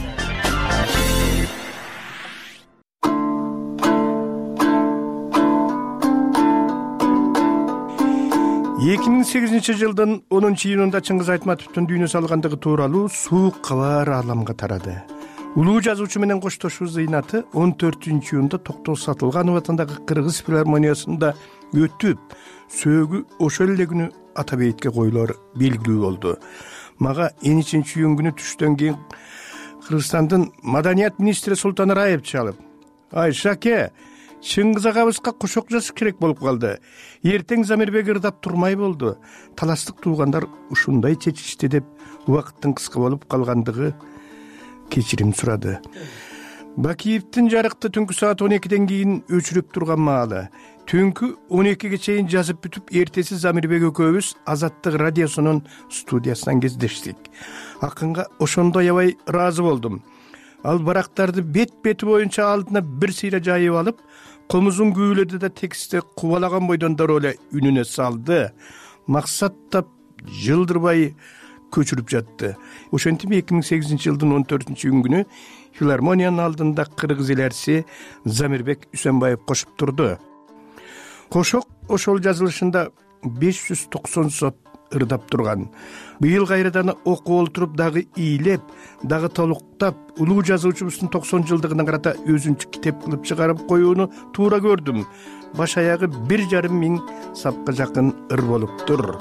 эки миң сегизинчи жылдын онунчу июнунда Чыңгыз Айтматовдун дүйнө салгандыгы тууралуу суук кабар ааламга тарады. Улуу жазуучу менен коштошуу зыйнаты он төртүнчү июнда Токтоо Сатылганов атындагы Кыргыз филармониясында өтүп, сөөгү ошол эле күнү ата бейитке коюлоор белгилүү болду. Мага он үчүнчү июнь күнү түштөн кийин Кыргызстандын маданият министри Султан Раев чалып: "Ай Шаке, Чыңгыз агабызга кошок жазыш керек болуп калды. Эртең Замирбек ырдап турмай болду. Таластык туугандар ушундай чечишти" деп убакыттын кыска болуп калгандыгы кечирим сурады. Бакиевдин жарыкты түнкү саат он экиден кийин өчүрүп турган маалы. Түнкү он экиге чейин жазып бүтүп, эртеси Замирбек экөөбүз Азаттык радиосунун студиясынан кездештик. Акынга ошондо аябай ыраазы болдум. Ал барактарды бет бети боюнча алдына бир сыйра жайып алып, комузун күүлөдү да текстти кубалаган бойдон дароо эле үнүнө салды. Максаттап жылдырбай көчүрүп жатты. Ошентип эки миң сегизинчи жылдын он төртүнчү июнь күнү филармониянын алдында кыргыз эл ээрчиси Замирбек Үсөнбаев кошуп турду. Кошок ошол жазылышында беш жүз токсон сот ырдап турган. Быйыл кайрадан окуп олтуруп, дагы ийлеп, дагы толуктап, улуу жазуучубуздун токсон жылдыгына карата өзүнчө китеп кылып чыгарып коюуну туура көрдүм. Баш аягы бир жарым миң сапка жакын ыр болуптур.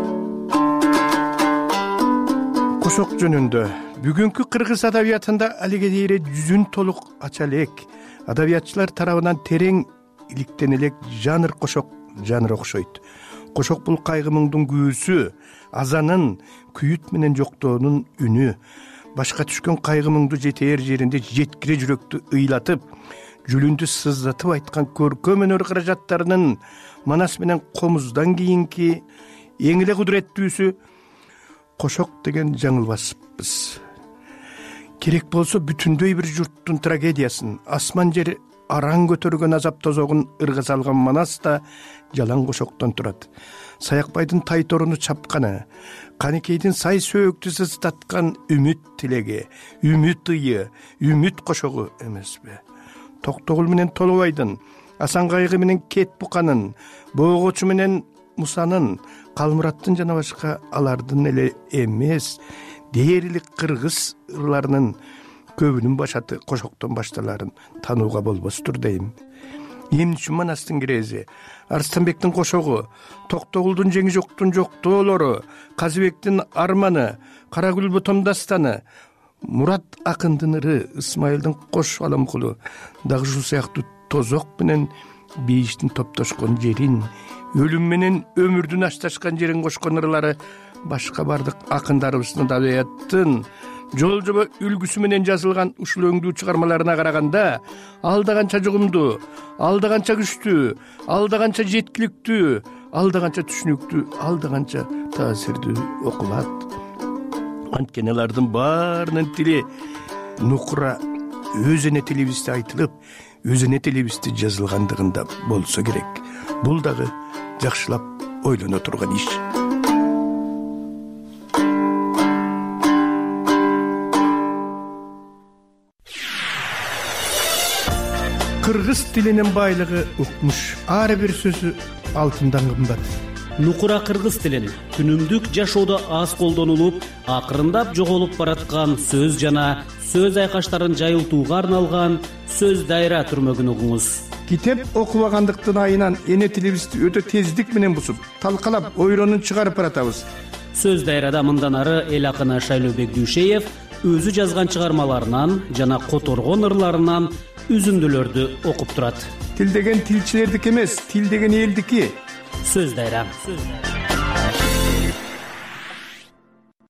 Кошок жөнүндө бүгүнкү кыргыз адабиятында алиге дейре жүзүн толук ача элек, адабиятчылар тарабынан терең иликтен элек жанр кошок жанры окшойт. Кошок бул кайгы муңдун күүсү, азанын, күйүт менен жоктоонун үнү. Башка түшкөн кайгы муңду жетээр жеринде жеткире жүрөктү ыйлатып, жүлүндү сыздатып айткан көркөм өнөр каражаттарынын Манас менен Комуздан кийинки эң эле кудуреттүүсү кошок деген жаңылбаспыз. Керек болсо бүтүндөй бир журттун трагедиясын, асман жери араң көтөргөн азап тозогун ырга салган Манас да жалаң кошоктон турат. Саякбайдын тай торуну чапканы, Каникейдин сай сөөктү сыздаткан үмүт тилеги, үмүт ыйы, үмүт кошогу эмеспи? Токтогул менен Толобайдын, Асан Кайгы менен Кет Буканын, Боогочу менен Мусанын, Калмураттын жана башка алардын эле эмес, дээрлик кыргыз ырларынын көбүнүн башаты кошоктон башталарын таанууга болбостур дейм. Эмне үчүн Манастын кирези, Арстанбектин кошогу, Токтогулдун жеңи жоктун жоктоолору, Казыбектин арманы, Карагүл Ботом дастаны, Мурат акындын ыры, Исмайылдын кош аламкулу, дагы ушул сыяктуу тозок менен бейиштин топтошкон жерин, өлүм менен өмүрдүн ашташкан жерин кошкон ырлары башка бардык акындарыбыздын адабияттын жол жоба үлгүсү менен жазылган ушул өңдүү чыгармаларына караганда алда канча жугумдуу, алда канча күчтүү, алда канча жеткиликтүү, алда канча түшүнүктүү, алда канча таасирдүү окулат. Анткени алардын баарынын тили нукура өз эне тилибизде айтылып, өз эне тилибизде жазылгандыгында болсо керек. Бул дагы жакшылап ойлоно турган иш. Кыргыз тилинин байлыгы укмуш, ар бир сөзү алтындан кымбат. Нукура кыргыз тилин күнүмдүк жашоодо аз колдонулуп, акырындап жоголуп бараткан сөз жана сөз айкаштарын жайылтууга арналган сөз дайра түрмөгүн угуңуз. Китеп окубагандыктын айынан эне тилибизди өтө тездик менен бусуп, талкалап, ойронун чыгарып баратабыз. Сөз дайрада мындан ары эл акыны Шайлообек Дүйшеев өзү жазган чыгармаларынан жана которгон ырларынан үзүндүлөрдү окуп турат. Тил деген тилчилердики эмес, тил деген элдики. Сөз дайра.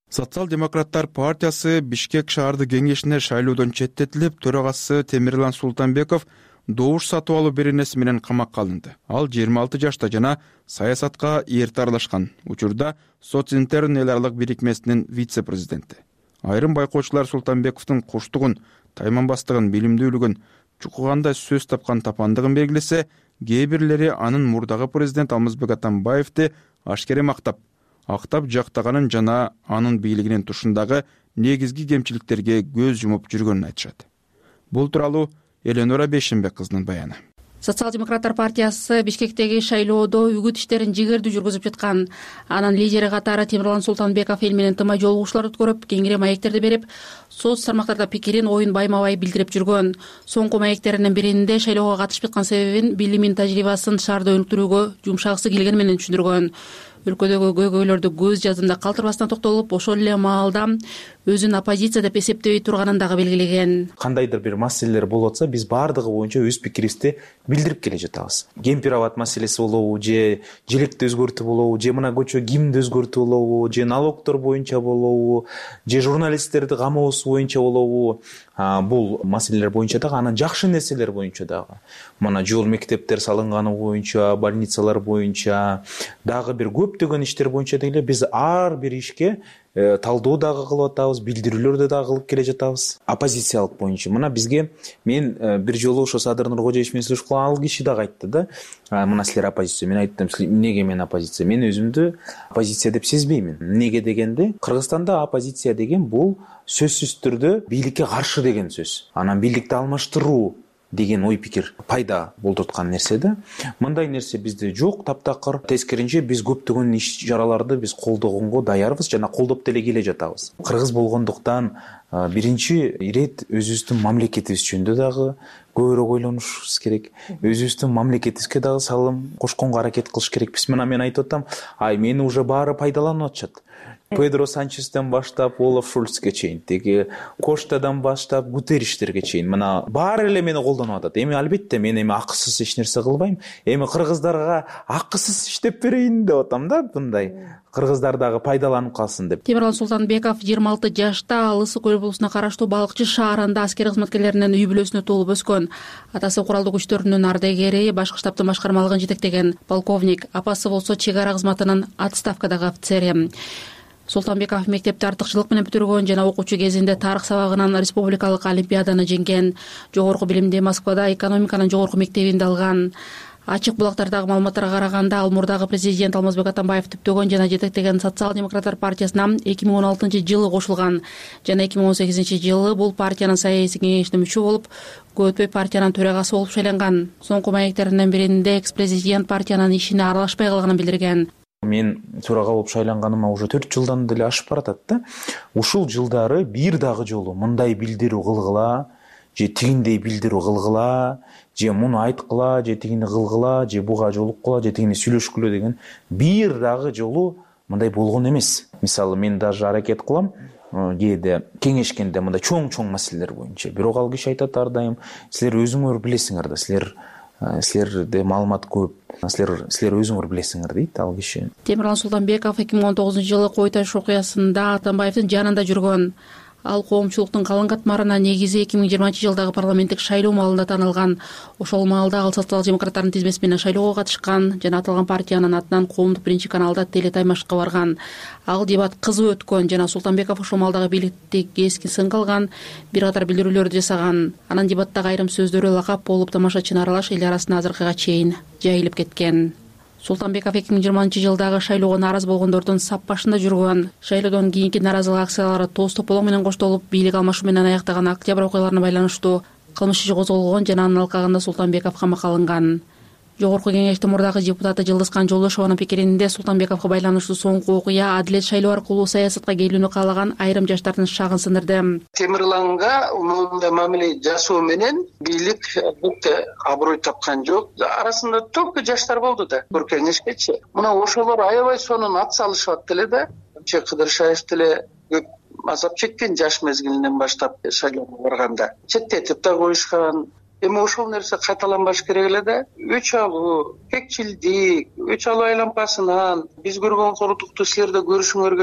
Социал демократтар партиясы Бишкек шаардык кеңешине шайлоодон четтетилип, төрагасы Темирлан Султанбеков добуш сатып алуу беренеси менен камакка алынды. Ал жыйырма алты жашта жана саясатка эрте аралашкан. Учурда Социнтерн эл аралык бирикмесинин вице-президенти. Айрым байкоочулар Султанбековдун куштугун, тайманбастыгын, билимдүүлүгүн, чукуганда сөз тапкан тапандыгын белгилесе, кээ бирлери анын мурдагы президент Алмазбек Атамбаевди ашкере мактап, актап жактаганын жана анын бийлигинин тушундагы негизги кемчиликтерге көз жумуп жүргөнүн айтышат. Бул тууралуу Эленора Бешенбек кызынын баяны. Социал-демократтар партиясы Бишкектеги шайлоодо үгүт иштерин жигердүү жүргүзүп жаткан. Анын лидери катары Темирлан Султанбеков эл менен тымай жолугушуулар өткөрүп, кеңири маектерди берип, соц тармактарда пикирин, оюн байма-бай билдирип жүргөн. Соңку маектеринин биринде шайлоого катышып жаткан себебин, билимин, тажрыйбасын шаарда өнүктүрүүгө жумшагысы келгени менен түшүндүргөн. Өлкөдөгү көйгөйлөрдү көз жазында калтырбастан токтолуп, ошол эле маалда өзүн оппозиция деп эсептебей турганын дагы белгилеген. Кандайдыр бир маселелер болуп атса, биз баардыгы боюнча өз пикирибизди билдирип келе жатабыз. Кемпир-абад маселеси болобу, же желекти өзгөртүү болобу, же мына көчө гимнди өзгөртүү болобу, же налогдор боюнча болобу, же журналисттерди камоосу боюнча болобу, бул маселелер боюнча дагы, анан жакшы нерселер боюнча дагы. Мына жол мектептер салынганы боюнча, больницалар боюнча, дагы бир көптөгөн иштер боюнча деле биз ар бир ишке талдоо дагы кылып атабыз, билдирүүлөрдү дагы кылып келе жатабыз. Оппозициялык боюнча мына бизге мен бир жолу ошо Садыр Нуркожоевич менен сүйлөшүп калган, ал киши дагы айтты да, мына силер оппозиция. Мен айттым, эмнеге мен оппозиция? Мен өзүмдү оппозиция деп сезбеймин. Эмнеге дегенде, Кыргызстанда оппозиция деген бул сөзсүз түрдө бийликке каршы деген сөз. Анан бийликти алмаштыруу деген ой пикир пайда болтурткан нерсе да. Мындай нерсе бизде жок, таптакыр. Тескеринче биз көптөгөн иш чараларды биз колдогонго даярбыз жана колдоп деле келе жатабыз. Кыргыз болгондуктан биринчи ирет өзүбүздүн мамлекетибиз жөнүндө дагы көбүрөөк ойлонушубуз керек. Өзүбүздүн мамлекетибизге дагы салым кошконго аракет кылыш керекпиз. Мына мен айтып атам, ай мени уже баары пайдаланып атышат. Педро Санчестен баштап Олаф Шольцке чейин, теги Коштадан баштап Гутерриштерге чейин, мына баары эле мени колдонуп атат. Эми албетте мен эми акысыз эч нерсе кылбайм. Эми кыргыздарга акысыз иштеп берейин деп атам да, мындай. Кыргыздар дагы пайдаланып калсын деп. Темирлан Султанбеков жыйырма алты жашта Ысык көл облусуна караштуу Балыкчы шаарында аскер кызматкерлеринин үй бүлөсүнө толуп өскөн. Атасы куралдуу күчтөрүнүн ардагери, башкы штабтын башкармалыгын жетектеген полковник, апасы болсо чек ара кызматынын отставкадагы офицери. Султанбеков мектепти артыкчылык менен бүтүргөн жана окуучу кезинде тарых сабагынан республикалык олимпиаданы жеңген. Жогорку билимди Москвада экономиканын жогорку мектебинде алган. Ачык булактардагы маалыматтарга караганда, ал мурдагы президент Алмазбек Атамбаев түптөгөн жана жетектеген Социал-демократтар партиясына эки миң он алтынчы жылы кошулган жана эки миң он сегизинчи жылы бул партиянын саясий кеңешине мүчө болуп, көп өтпөй партиянын төрагасы болуп шайланган. Соңку маектеринин биринде экс-президент партиянын ишине аралашпай калганын билдирген. Мен төрага болуп шайланганыма уже төрт жылдан деле ашып баратат да. Ушул жылдары бир дагы жолу мындай билдирүү кылгыла, же тигиндей билдирүү кылгыла, же муну айткыла, же тигини кылгыла, же буга жолуккула, же тигини сүйлөшкүлө деген бир дагы жолу мындай болгон эмес. Мисалы мен даже аракет кылам, кээде кеңешкенде мындай чоң-чоң маселелер боюнча. Бирок ал киши айтат ар дайым, силер өзүңөр билесиңер да, силер силерде маалымат көп, силер силер өзүңөр билесиңер дейт ал киши. Темирлан Султанбеков эки миң он тогузунчу жылы Кой Таш окуясында Атамбаевдин жанында жүргөн. Ал коомчулуктун калың катмарына негизи эки миң жыйырманчы жылдагы парламенттик шайлоо маалында таанылган. Ошол маалда ал социал-демократтардын тизмеси менен шайлоого катышкан жана аталган партиянын атынан коомдук биринчи каналда телетаймашка барган. Ал дебат кызуу өткөн жана Султанбеков ошол маалдагы бийликти кескин сынга алган, бир катар билдирүүлөрдү жасаган. Анан дебаттагы айрым сөздөрү лакап болуп, тамашачыны аралаш эл арасына азыркыга чейин жайылып кеткен. Султанбеков эки миң жыйырманчы жылдагы шайлоого нааразы болгондордун сап башында жүргөн. Шайлоодон кийинки нааразылык акциялары тоз тополоң менен коштолуп, бийлик алмашуу менен аяктаган октябрь окуяларына байланыштуу кылмыш иши козголгон жана анын алкагында Султанбеков камакка алынган. Жогорку кеңештин мурдагы депутаты Жылдызкан Жолдошованын пикиринде, Султанбековго байланыштуу соңку окуя адилет шайлоо аркылуу саясатка келүүнү каалаган айрым жаштардын шагын сындырды. Темирланга мындай мамиле жасоо менен бийлик албетте аброй тапкан жок. Арасында только жаштар болду да. Бир кеңешкечи. Мына ошолор аябай сонун ат салышат деле да. Чек Кыдыршаев деле көп азап чеккен жаш мезгилинен баштап шайлоого барганда. Четтетип да коюшкан. Эми ошол нерсе кайталанбаш керек эле да. Өч алуу, кекчилдик, өч алуу айлампасынан биз көргөн корутукту силер да көрүшүңөр керек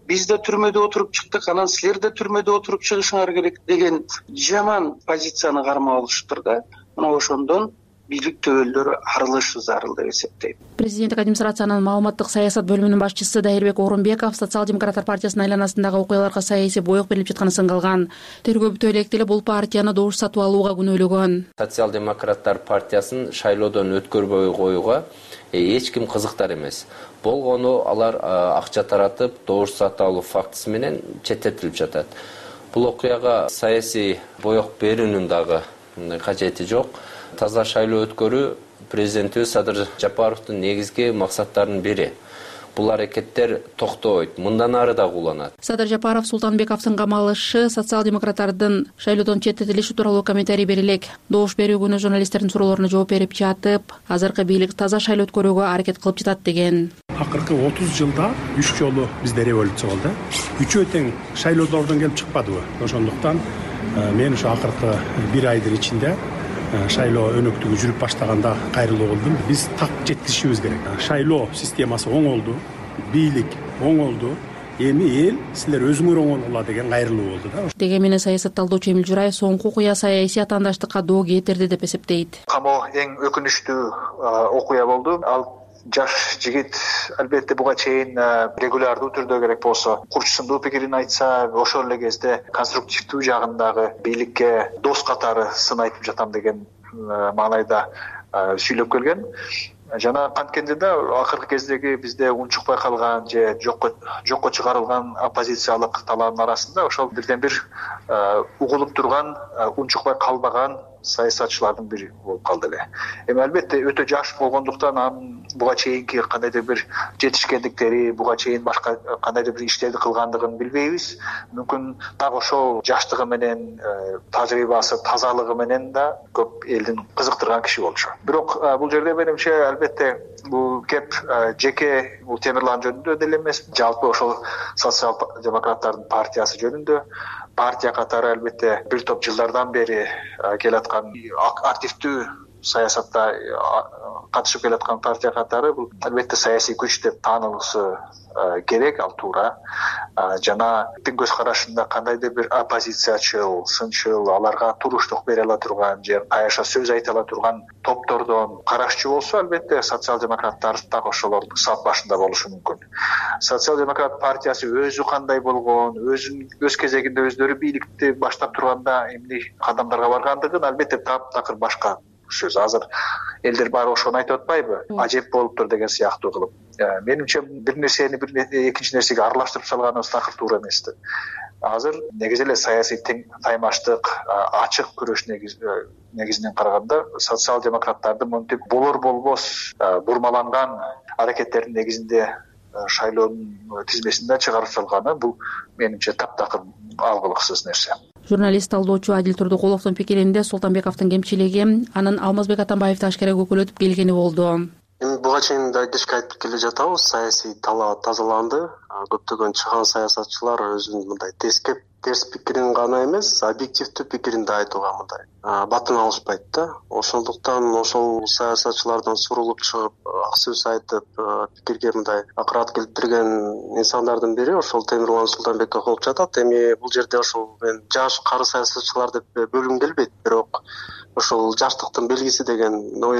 биз да түрмөдө отуруп чыктык, анан силер да түрмөдө отуруп чыгышыңар керек деген жаман позицияны кармап алышыптыр да. Мына ошондон бийлик төбөлдөрү арылышы зарыл деп эсептейм. Президенттик администрациянын маалыматтык саясат бөлүмүнүн башчысы Дайырбек Орунбеков социал-демократтар партиясынын айланасындагы окуяларга саясий боек берилип жатканын сыңгалган. Тергөө бүтө элек деле бул партияны добуш сатып алууга күнөөлөгөн. Социал-демократтар партиясын шайлоодон өткөрбөй коюуга эч ким кызыктар эмес. Болгону алар акча таратып, добуш сатып алуу фактысы менен четтетилип жатат. Бул окуяга саясий боек берүүнүн дагы кажети жок. Таза шайлоо өткөрүү президентибиз Садыр Жапаровдун негизги максаттарынын бири. Бул аракеттер токтобойт, мындан ары да уланат. Садыр Жапаров Султанбековдун камалышы социал-демократтардын шайлоодон четтетилиши тууралуу комментарий берилек. Добуш берүү күнү журналисттердин суроолоруна жооп берип жатып, азыркы бийлик таза шайлоо өткөрүүгө аракет кылып жатат деген. Акыркы отуз жылда үч жолу бизде революция болду. Үчөө тең шайлоодон келип чыкпадыбы? Ошондуктан мен ушу акыркы бир айдын ичинде шайлоо өнөктүгү жүрүп баштаганда кайрылуу болдум. Биз так жеткиришибиз керек. Шайлоо системасы оңолду, бийлик оңолду. Эми эл силер өзүңөр оңолгула деген кайрылуу болду да. Деген менен саясат талдоочу Эмил Жураев соңку окуя саясий атаандаштыкка доо кетирди деп эсептейт. Камоо эң өкүнүчтүү окуя болду. Ал жаш жигит албетте буга чейин регулярдуу түрдө керек болсо курчусундуу пикирин айтса, ошол эле кезде конструктивдүү жагындагы бийликке дос катары сын айтып жатам деген маанайда сүйлөп келген. Жана канткенде да акыркы кездеги бизде унчукпай калган же жокко жокко чыгарылган оппозициялык талаанын арасында ошол бирден бир угулуп турган, унчукпай калбаган саясатчылардын бири болуп калды эле. Эми албетте өтө жаш болгондуктан анын буга чейинки кандайдыр бир жетишкендиктери, буга чейин башка кандайдыр бир иштерди кылгандыгын билбейбиз. Мүмкүн так ошол жаштыгы менен, тажрыйбасы, тазалыгы менен да көп элдин кызыктырган киши болчу. Бирок бул жерде менимче албетте бул кеп жеке бул Темирлан жөнүндө деле эмес, жалпы ошол социал-демократтардын партиясы жөнүндө. Партия катары албетте бир топ жылдардан бери келаткан активдүү саясатта катышып келаткан партия катары бул албетте саясий күч деп таанылышы керек, ал туура. Жана көз карашында кандайдыр бир оппозициячыл, сынчыл, аларга туруштук бере ала турган же каяша сөз айта ала турган топтордон карашчу болсо, албетте социал-демократтар так ошолордун сап башында болушу мүмкүн. Социал-демократ партиясы өзү кандай болгон, өзүн өз кезегинде өздөрү бийликти баштап турганда эмне кадамдарга баргандыгын албетте таптакыр башка сөз. Азыр элдер баары ошону айтып атпайбы? Ажеп болуптур деген сыяктуу кылып. Менимче бир нерсени бир экинчи нерсеге аралаштырып салганыбыз такыр туура эмес. Азыр негизи эле саясий тең таймаштык, ачык күрөш негизинен караганда социал-демократтардын монтип болор болбос бурмаланган аракеттердин негизинде шайлоонун тизмесинде чыгарып салганы бул менимче таптакыр алгылыксыз нерсе. Журналист талдоочу Адил Турдукуловдун пикиринде Султанбековдун кемчилиги анын Алмазбек Атамбаевди ашкера көкөлөтүп келгени болду. Эми буга чейин да айдышка айтып келе жатабыз, саясий талаа тазаланды. Көптөгөн чыган саясатчылар өзүнүн мындай тескеп терс пикирин гана эмес, объективдүү пикирин да айтууга мындай батын алышпайт да. Ошондуктан ошол саясатчылардан сурулуп чыгып, ак сөз айтып, пикирге мындай акырат келтирген инсандардын бири ошол Темирлан Султанбеков болуп жатат. Эми бул жерде ошол мен жаш кары саясатчылар деп бөлгүм келбейт, бирок ошол жаштыктын белгиси деген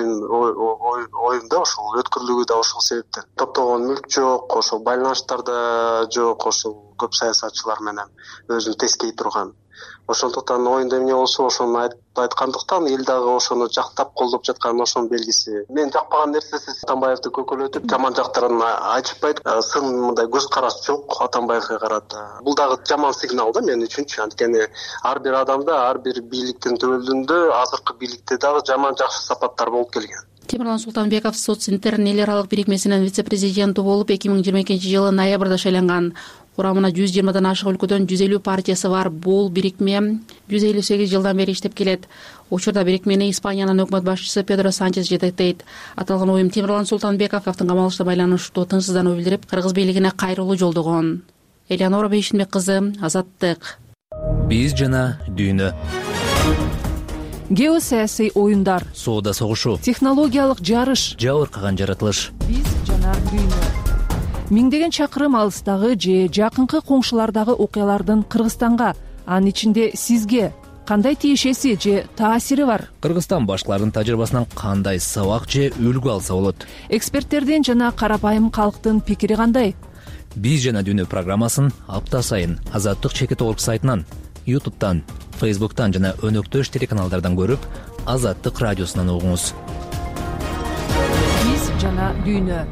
оюм оюмда ошол өткүрлүгү да ошол себептен. Топтогон мүлк жок, ошол байланыштар да жок, ошол көп саясатчылар менен өзүн тескей турган. Ошондуктан оюнда эмне болсо ошону айткандыктан эл дагы ошону жактап колдоп жаткан ошонун белгиси. Мен жакпаган нерсеси Атамбаевди көкөлөтүп, жаман жактарын айтышпайт, сын мындай көз караш жок Атамбаевге карата. Бул дагы жаман сигнал да мен үчүнчү. Анткени ар бир адамда, ар бир бийликтин төбөлүндө, азыркы бийликте дагы жаман жакшы сапаттар болуп келген. Темирлан Султанбеков Социнтерн эл аралык бирикмесинин вице-президенти болуп эки миң жыйырма экинчи жылы ноябрда шайланган. Курамына жүз жыйырмадан ашык өлкөдөн жүз элүү партиясы бар. Бул бирикме жүз элүү сегиз жылдан бери иштеп келет. Учурда бирикмени Испаниянын өкмөт башчысы Педро Санчес жетектейт. Аталган оюм Темирлан Султанбековдун камалышына байланыштуу тынчсыздануу билдирип, кыргыз бийлигине кайрылуу жолдогон. Элеонора Бейшинбек кызы, Азаттык. Биз жана дүйнө. Геосаясий оюндар, соода согушу, технологиялык жарыш, жабыркаган жаратылыш. Биз жана дүйнө. миңдеген чакырым алыстагы же жакынкы коңшулардагы окуялардын Кыргызстанга, анын ичинде сизге кандай тиешеси же таасири бар? Кыргызстан башкаларынын тажрыйбасынан кандай сабак же үлгү алса болот? Эксперттердин жана карапайым калктын пикири кандай? Биз жана дүйнө программасын апта сайын Азаттык чекит орг сайтынан, ютубтан, фейсбуктан жана өнөктөш телеканалдардан көрүп, Азаттык радиосунан угуңуз. Биз жана дүйнө.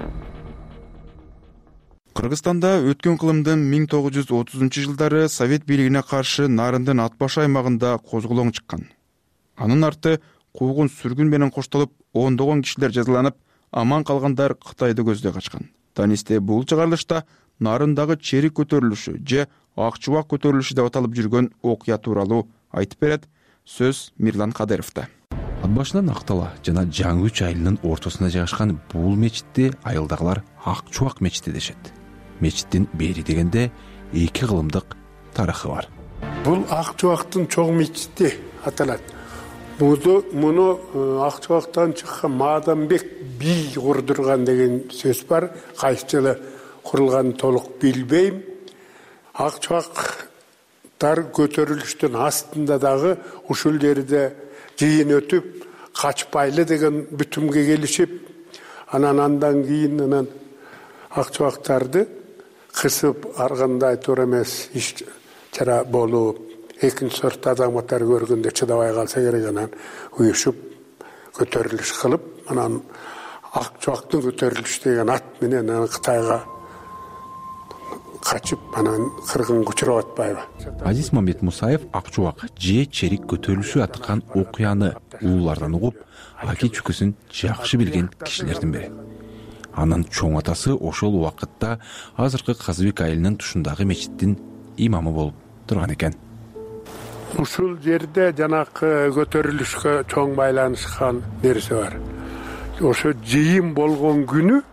Кыргызстанда өткөн кылымдын миң тогуз жүз отузунчу жылдары Совет бийлигине каршы Нарындын ат башы аймагында козголоң чыккан. Анын арты куугун сүргүн менен коштолуп, ондогон кишилер жазаланып, аман калгандар Кытайды көздөй качкан. Танисте бул чыгарылышта Нарындагы черик көтөрүлүшү же ак чубак көтөрүлүшү деп аталып жүргөн окуя тууралуу айтып берет. Сөз Мирлан Кадыровдо. Ат башынан Актала жана Жаңы Үч айылынын ортосунда жайгашкан бул мечитти айылдагылар Ак чубак мечити дешет. Мечиттин бери дегенде эки кылымдык тарыхы бар. Бул Ак чубактын чоң мечити аталат. Муну Ак чубактан чыккан Маданбек бий курдурган деген сөз бар. Кайсы жылы курулганын толук билбейм. Ак чубактар көтөрүлүштүн астында дагы ушул жерде жыйын өтүп, качпайлы деген бүтүмгө келишип, анан андан кийин анан ак чубактарды кысып аргандай туура эмес иш чара болуп, экинчи сорт азаматтар көргөндө чыдабай калса керек, анан уюшуп көтөрүлүш кылып, анан ак чубактын көтөрүлүш деген ат менен анан Кытайга качып, анан кыргын учуруп атпайбы. Азиз Мамбет Мусаев ак чубак же черик көтөрүлүшү аткан окуяны уулардан угуп, аки чүкүсүн жакшы билген кишилердин бири. Анын чоң атасы ошол убакытта азыркы Казыбек айылынын тушундагы мечиттин имамы болуп турган экен. Ушул жерде жанакы көтөрүлүшкө чоң байланышкан нерсе бар. Ошо жыйын болгон күнү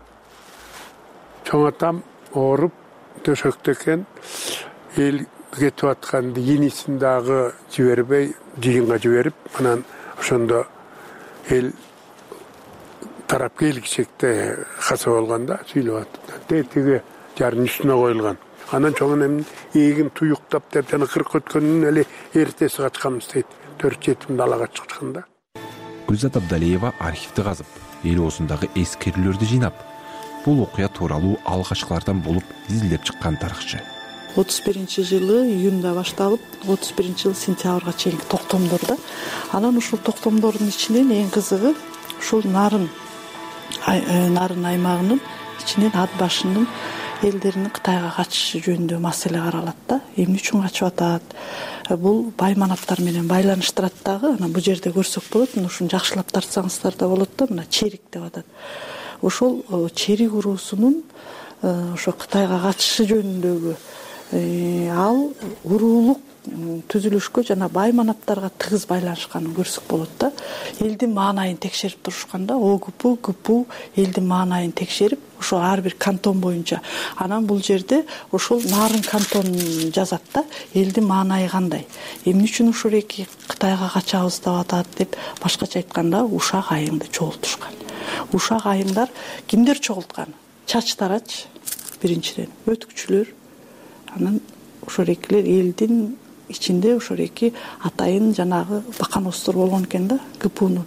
чоң атам ооруп төшөктө экен, эл кетип атканды инисин дагы жибербей жыйынга жиберип, анан ошондо эл тарап келгичекте каса болгондо сүйлөп атты. Тиги жардын үстүнө коюлган. Анан чоң энем эгин туюктап деп жана кырк өткөнүн эле эртеси качканбыз дейт. төрт жетим далага чыкканда. Гүлзат Абдалиева архивди казып, эл оозундагы эскерүүлөрдү жыйнап, бул окуя тууралуу алгачкылардан болуп изилдеп чыккан тарыхчы. отуз биринчи жылы июнда башталып, отуз биринчи жылы сентябрга чейинки токтомдордо. Анан ушул токтомдордун ичинен эң кызыгы ушул Нарын Нарын аймагынын ичинен ат башынын элдеринин Кытайга качышы жөнүндө маселе каралат да. Эмне үчүн качып атат? Бул байманаттар менен байланыштырат дагы. Анан бул жерде көрсөк болот, ушуну жакшылап тартсаңыздар да болот да. Мына черик деп атат. Ошол черик уруусунун ошо Кытайга качышы жөнүндөгү ал уруулук түзүлүшкө жана байманаттарга тыгыз байланышканын көрсөк болот да. Элдин маанайын текшерип турушканда, ОГПУ, ГПУ элдин маанайын текшерип, ошо ар бир кантон боюнча. Анан бул жерде ошол Нарын кантонун жазат да, элдин маанайы кандай. Эмне үчүн ушул эки Кытайга качабыз деп атат деп, башкача айтканда ушак айыңды чогултушкан. Ушак айыңдар кимдер чогулткан? Чачтарач биринчиден, өткүчүлөр. Анан ошол экилер элдин ичинде ошол эки атайын жанагы баканостор болгон экен да, ГПУнун.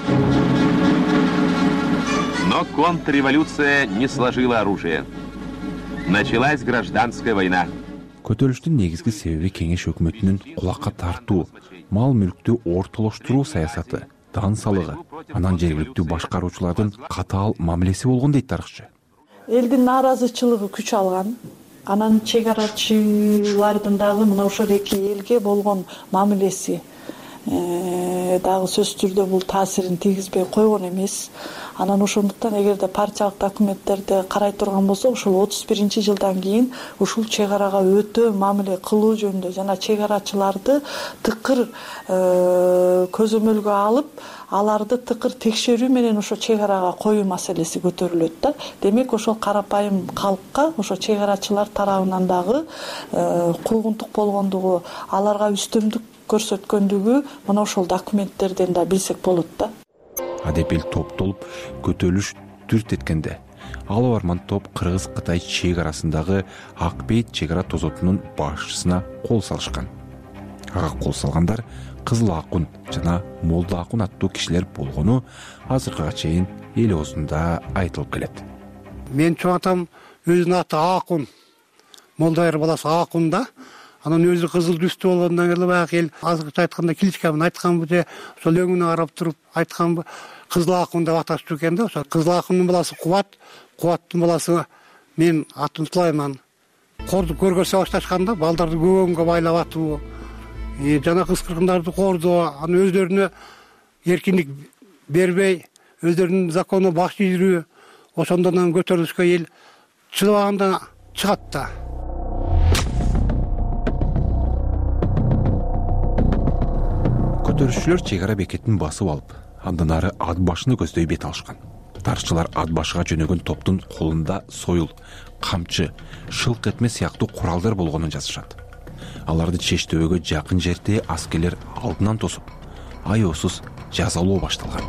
Но контрреволюция не сложила оружие. Началась гражданская война. Көтөрүлүштүн негизги себеби кеңеш өкмөтүнүн кулакка тартуу, мал мүлктү ортолоштуруу саясаты, дан салыгы, анан жергиликтүү башкаруучулардын катаал мамилеси болгон дейт тарыхчы. Элдин нааразычылыгы күч алган. Анан чегарачылардын дагы мына ошол эки элге болгон мамилеси дагы сөзсүз түрдө бул таасирин тийгизбей койгон эмес. Анан ошондуктан эгерде партиялык документтерди карай турган болсок, ошол отуз биринчи жылдан кийин ушул чегарага өтө мамиле кылуу жөнүндө жана чегарачыларды тыкыр көзөмөлгө алып, аларды тыкыр текшерүү менен ошо чегарага коюу маселеси көтөрүлөт да. Демек ошол карапайым калкка ошо чегарачылар тарабынан дагы куугунтук болгондугу, аларга үстөмдүк көрсөткөндүгү мына ошол документтерден да билсек болот да. Адеп эл топтолуп көтөрүлүш түрт эткенде алып барман топ Кыргыз Кытай чек арасындагы Ак Бейит чек ара тозотунун башчысына кол салышкан. Ага кол салгандар Кызыл Акун жана Молдо Акун аттуу кишилер болгону азыркыга чейин эл оозунда айтылып келет. Мен чоң атам өзүнүн аты Акун, Молдайыр баласы Акун да. Анан өзү кызыл түстүү болгондон келип баягы эл азыркыча айтканда кличкамын айтканбы же ошол өңүнө карап туруп айтканбы Кызыл Акун деп аташты экен да. Ошо Кызыл Акундун баласы Кубат, Кубаттын баласы мен атым Сулайман. Корду көргөзө башташканда балдарды көбөнгө байлап атуу, жана кыз кыргындарды кордоо, аны өздөрүнө эркиндик бербей, өздөрүнүн закону баш ийрүү, ошондон көтөрүлүшкө эл чыдабаганда чыгат да. Көтөрүшчүлөр чек ара бекетин басып алып, андан ары ат башыны көздөй бет алышкан. Тарыхчылар ат башыга жөнөгөн топтун колунда союл, камчы, шылк этме сыяктуу куралдар болгонун жазышат. Аларды Чештөбөгө жакын жерде аскерлер алдынан тосуп, аеосуз жазалоо башталган.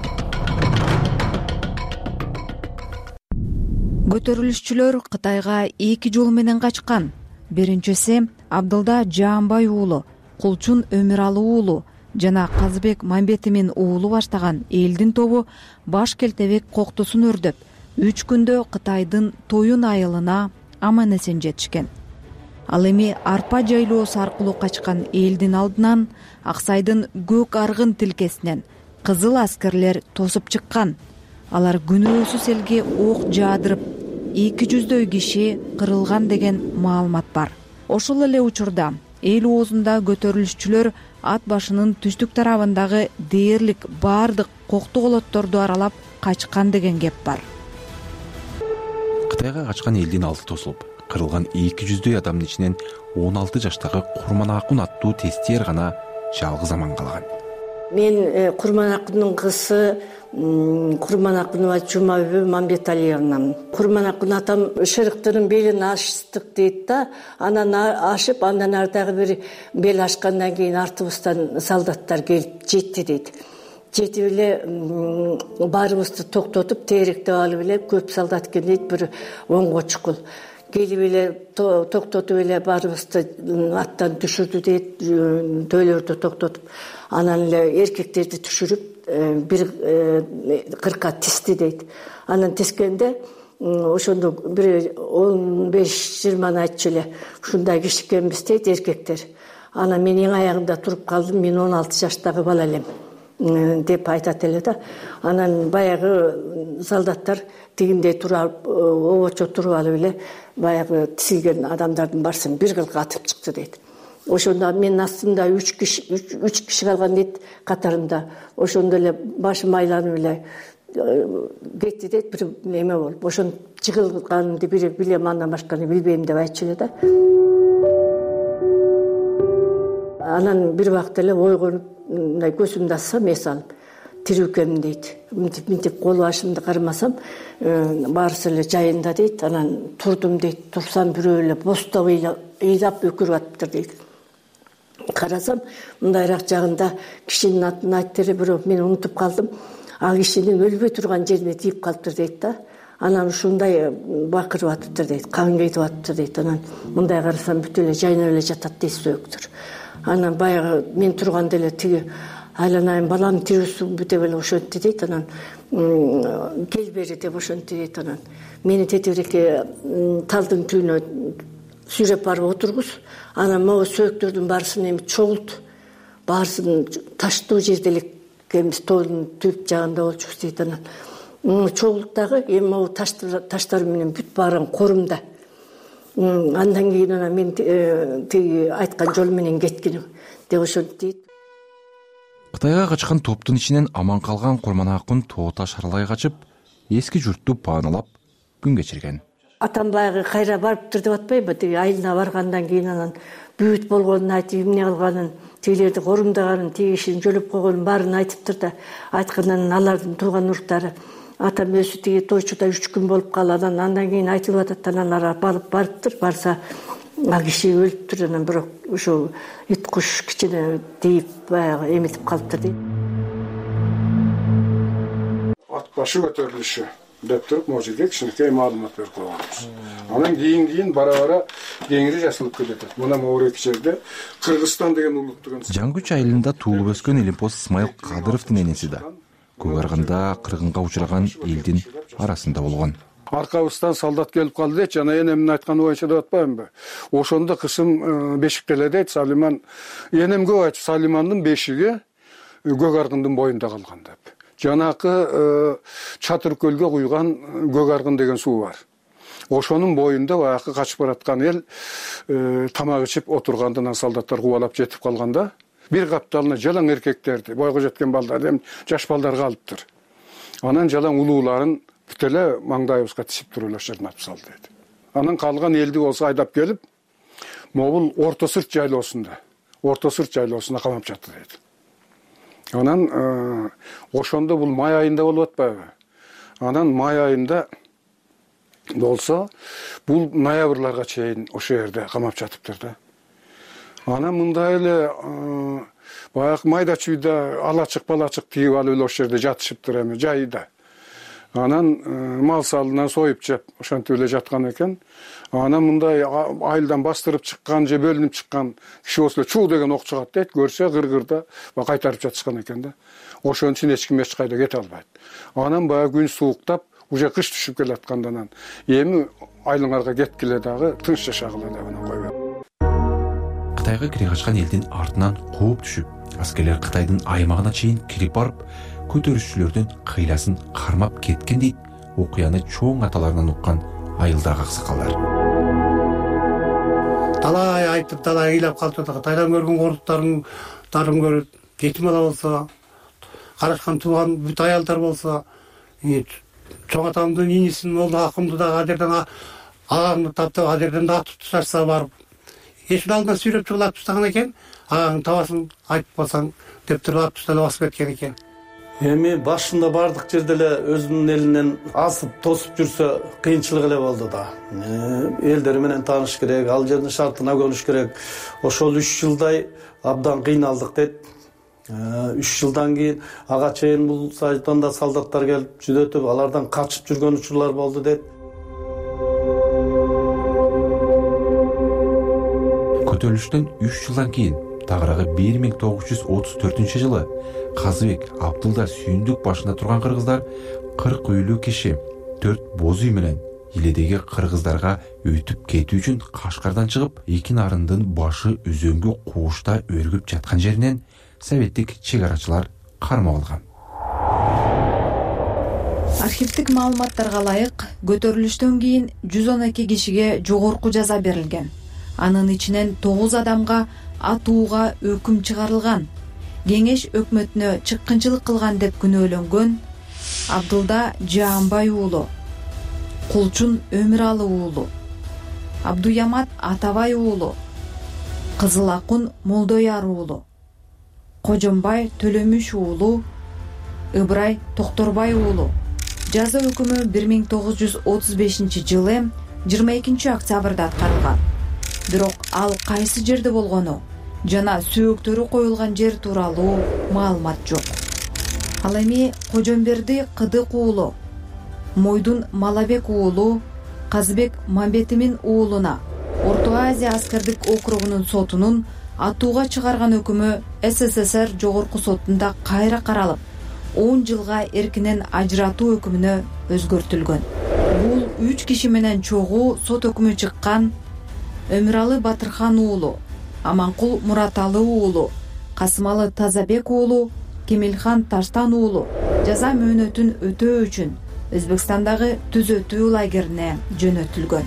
Көтөрүлүшчүлөр Кытайга эки жол менен качкан. Биринчиси Абдылда Жаанбай уулу, Кулчун Өмүралы уулу жана Казыбек Мамбетимин уулу баштаган элдин тобу баш келтебек коктусун өрдөп, үч күндө Кытайдын Тоюн айылына аман эсен жетишкен. Ал эми арпа жайлоосу аркылуу качкан элдин алдынан Аксайдын көк аргын тилкесинен кызыл аскерлер тосуп чыккан. Алар күнөөсүз элге ок жаадырып, эки жүздөй киши кырылган деген маалымат бар. Ошол эле учурда эл оозунда көтөрүлүшчүлөр ат башынын түштүк тарабындагы дээрлик баардык кокту колотторду аралап качкан деген кеп бар. Кытайга качкан элдин алды тосулуп, кырылган эки жүздөй адамдын ичинен он алты жаштагы Курман Акун аттуу тестиер гана жалгыз аман калган. Мен Курман Акундун кызы Курман Акунова Жумабү Мамбеталиевнамын. Курман Акун атам шырыктырын белин аштык дейт да, анан ашып, андан ары дагы бир бел ашкандан кийин артыбыздан солдаттар келип жетти дейт. Жетип эле баарыбызды токтотуп, териктеп алып эле көп солдат экен дейт, бир онго чукул. Келип эле токтотуп эле баарыбызды аттан түшүрдү дейт, дөөлөрдү токтотуп, анан эле эркектерди түшүрүп бир кырка тисти дейт. Анан тискенде ошондо бир он беш жыйырманы айтчу эле, ушундай киши экенбиз дейт эркектер. Анан мен эң аягында туруп калдым, мен он алты жаштагы бала элем деп айтат эле да. Анан баягы солдаттар тигиндей туруп, обочо туруп алып эле баягы тизилген адамдардын барсын бир кылга атып чыкты дейт. Ошондо менин астымда үч киши үч киши калган дейт катарымда. Ошондо эле башым айланып эле кетти дейт, бир эме болуп. Ошон жыгылганымды бир билем, андан башканы билбейм деп айтчу эле да. Анан бир убакта эле ойгонуп, мындай көзүмдү ачсам эс алып, тирүү экенмин дейт. Мынтип кол башымды кармасам, баарысы эле жайында дейт. Анан турдум дейт. Турсам бирөө эле бостоо ыйлап өкүрүп атыптыр дейт. Карасам, мындайраак жагында кишинин атын айтты эле, бирок мен унутуп калдым. А кишинин өлбөй турган жерине тийип калыптыр дейт да. Анан ушундай бакырып атыптыр дейт, кан кетип атыптыр дейт. Анан мындай карасам бүт эле жайнап эле жатат дейт сөөктөр. Анан баягы мен турганда эле тиги айланайын, балам тирүүсүңбү деп эле ошентти дейт. Анан кел бери деп ошентти дейт. Анан мени тетибиреке талдын түбүнө сүйрөп барып отургуз. Анан могу сөөктөрдүн баарысын эми чогулт, баарысын таштуу жерде эле экенбиз, тоонун түп жагында болчубуз дейт. Анан чогулт дагы эми могу таштар менен бүт баарын корумда. Андан кийин анан мен тиги айткан жол менен кеткеним деп ошентти дейт. Кытайга качкан топтун ичинен аман калган Курман Акун тоо таш аралай качып, эски журтту пааналап күн кечирген. Атам баягы кайра барыптыр деп атпайбы, тиги айылына баргандан кийин анан бүт болгонун айтып, эмне кылганын, тигилерди корумдаганын, тиги кишини жөлөп койгонун баарын айтыптыр да. Айткандан алардын тууган уруктары атам өзү тиги тойчуда үч күн болуп калган, андан кийин айтылып атат, анан алар алып барыптыр, барса а киши өлүптүр, анан бирок ушу ит куш кичине тийип баягы эметип калыптыр дейт. Ат башы көтөрүлүшү деп туруп могу жерге кичинекей маалымат берип койгонбуз. Анан кийин кийин бара бара кеңири жасалып кетет. Мына могу эки жерде Кыргызстан деген улут деген. Жаңгүч айылында туулуп өскөн Илимпоз Исмайыл Кадыровдун энеси да Көк Аргында кыргынга учураган элдин арасында болгон. Аркабыздан солдат келип калды дейт, жана энемдин айтканы боюнча деп атпаймынбы? Ошондо кышым бешиктеле дейт, Салиман энем көп айтып, Салимандын бешиги Көк Аргындын боюнда калган деп. Жанакы Чатыр көлгө куйган Көк Аргын деген суу бар. Ошонун боюнда баягы качып бараткан эл тамак ичип отургандан солдаттар кубалап жетип калганда, бир капталына жалаң эркектерди, бойго жеткен балдар, жаш балдар калыптыр. Анан жалаң улууларын бүтеле маңдайыбызга тишип туруп эле жерден атып салды дейт. Анан калган элди болсо айдап келип, могул Орто Сырт жайлоосунда, Орто Сырт жайлоосунда камап жатты дейт. Анан ошондо бул май айында болуп атпайбы? Анан май айында болсо, бул ноябрларга чейин ошо жерде камап жатыптыр да. Анан мындай эле баягы майда чүйдө алачык балачык тийип алып эле ошо жерде жатышыптыр эми жайда. Анан мал салынан союп жеп, ошентип эле жаткан экен. Анан мындай айылдан бастырып чыккан же бөлүнүп чыккан киши болсо чуу деген ок чыгат дейт, көрсө кыргырда кайтарып жатышкан экен да. Ошон үчүн эч ким эч кайда кете албайт. Анан баягы күн сууктап, уже кыш түшүп келаткандан эми айылыңарга кеткиле дагы тынч жашагыла деп анан койгон. Кытайга кире качкан элдин артынан кууп түшүп, аскерлер Кытайдын аймагына чейин кирип барып, көтөрүшчүлөрдүн кыйласын кармап кеткен дейт окуяны чоң аталарынан уккан айылдагы аксакалдар. Талай айтып, талай ыйлап калып жатат. Кытайдан көргөн коруктарын тарын көрөт. Жетим бала болсо, карашкан тууган бүт аялдар болсо, чоң атамдын инисин болду акымды дагы адерден агаңды таптап, адерден да атып ташса барып. Эшин алдынан сүйрөп чыгып атып тастаган экен. Агаңдын табасын айтып калсаң деп туруп атып тастап басып кеткен экен. Эми башында бардык жерде эле өзүнүн элинен асып тосуп жүрсө кыйынчылык эле болду да. Элдери менен тааныш керек, ал жердин шартына көнүш керек. Ошол үч жылдай абдан кыйналдык дейт. үч жылдан кийин ага чейин бул сайдан да солдаттар келип жүдөтүп, алардан качып жүргөн учурлар болду дейт. Көтөрүлүштөн үч жылдан кийин тагыраагы бир миң тогуз жүз отуз төртүнчү жылы Казыбек Абдулда сүйүндүк башында турган кыргыздар кырк үйлүү киши төрт боз үй менен иледеги кыргыздарга өтүп кетүү үчүн Кашкардан чыгып, эки нарындын башы өзөнгө куушта өргүп жаткан жеринен советтик чек-арачылар кармап алган. Архивдик маалыматтарга ылайык, көтөрүлүштөн кийин жүз он эки кишиге жогорку жаза берилген. Анын ичинен тогуз адамга атууга өкүм чыгарылган. Кеңеш өкмөтүнө чыккынчылык кылган деп күнөөлөнгөн Абдулда Жаанбай уулу, Кулчун Өмүралы уулу, Абдуямат Атабай уулу, Кызылакун Молдояр уулу, Кожомбай Төлөмүш уулу, Ыбырай Токторбай уулу. Жаза өкүмү бир миң тогуз жүз отуз бешинчи жылы жыйырма экинчи октябрда аткарылган. Бирок ал кайсы жерде болгону жана сөөктөрү коюлган жер тууралуу маалымат жок. Ал эми Кожомберди Кыдык уулу, Мойдун Малабек уулу Казыбек Мамбетимин уулуна Орто Азия аскердик округунун сотунун атууга чыгарган өкүмү СССР жогорку сотунда кайра каралып, он жылга эркинен ажыратуу өкүмүнө өзгөртүлгөн. Бул үч киши менен чогуу сот өкүмү чыккан Өмүралы Батырхан уулу, Аманкул Мураталы уулу, Касымалы Тазабек уулу, Кемелхан Таштан уулу жаза мөөнөтүн өтөө үчүн Өзбекстандагы түзөтүү лагерине жөнөтүлгөн.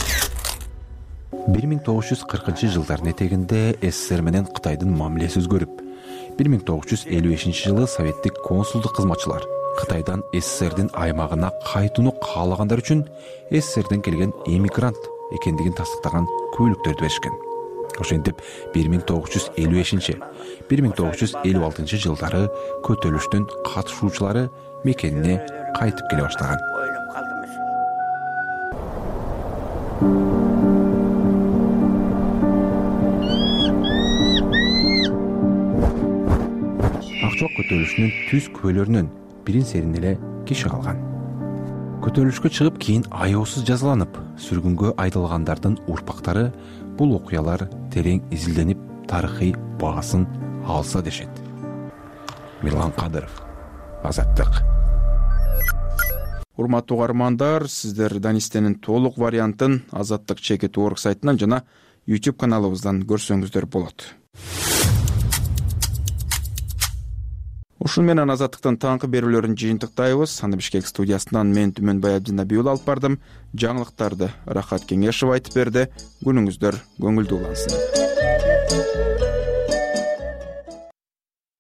бир миң тогуз жүз кыркынчы жылдардын этегинде СССР менен Кытайдын мамилеси өзгөрүп, бир миң тогуз жүз элүү бешинчи жылы советтик консулдук кызматчылар Кытайдан СССРдин аймагына кайтууну каалагандар үчүн СССРден келген эмигрант экендигин тастыктаган күбөлүктөрдү беришкен. Ошентип бир миң тогуз жүз элүү бешинчи — бир миң тогуз жүз элүү алтынчы жылдары көтөрүлүштүн катышуучулары мекенине кайтып келе баштаган. Акчоок көтөрүлүшүнүн түз күбөлөрүнөн бирин серин эле киши калган. көтөрүлүшкө чыгып кийин аяосуз жазаланып сүргүнгө айдалгандардын урпактары бул окуялар терең изилденип тарыхый баасын алса дешет. Мирлан Кадыров, Азаттык. Урматтуу угармандар, сиздер Данистенин толук вариантын азаттык чекит орг сайтынан жана YouTube каналыбыздан көрсөңүздөр болот. Ушун менен азаттыктын таңкы берүүлөрүн жыйынтыктайбыз. Аны Бишкек студиясынан мен Түмөнбай Абдинабиул алып бардым. Жаңылыктарды Рахат Кеңешов айтып берди. Күнүңүздөр көңүлдүү улансын.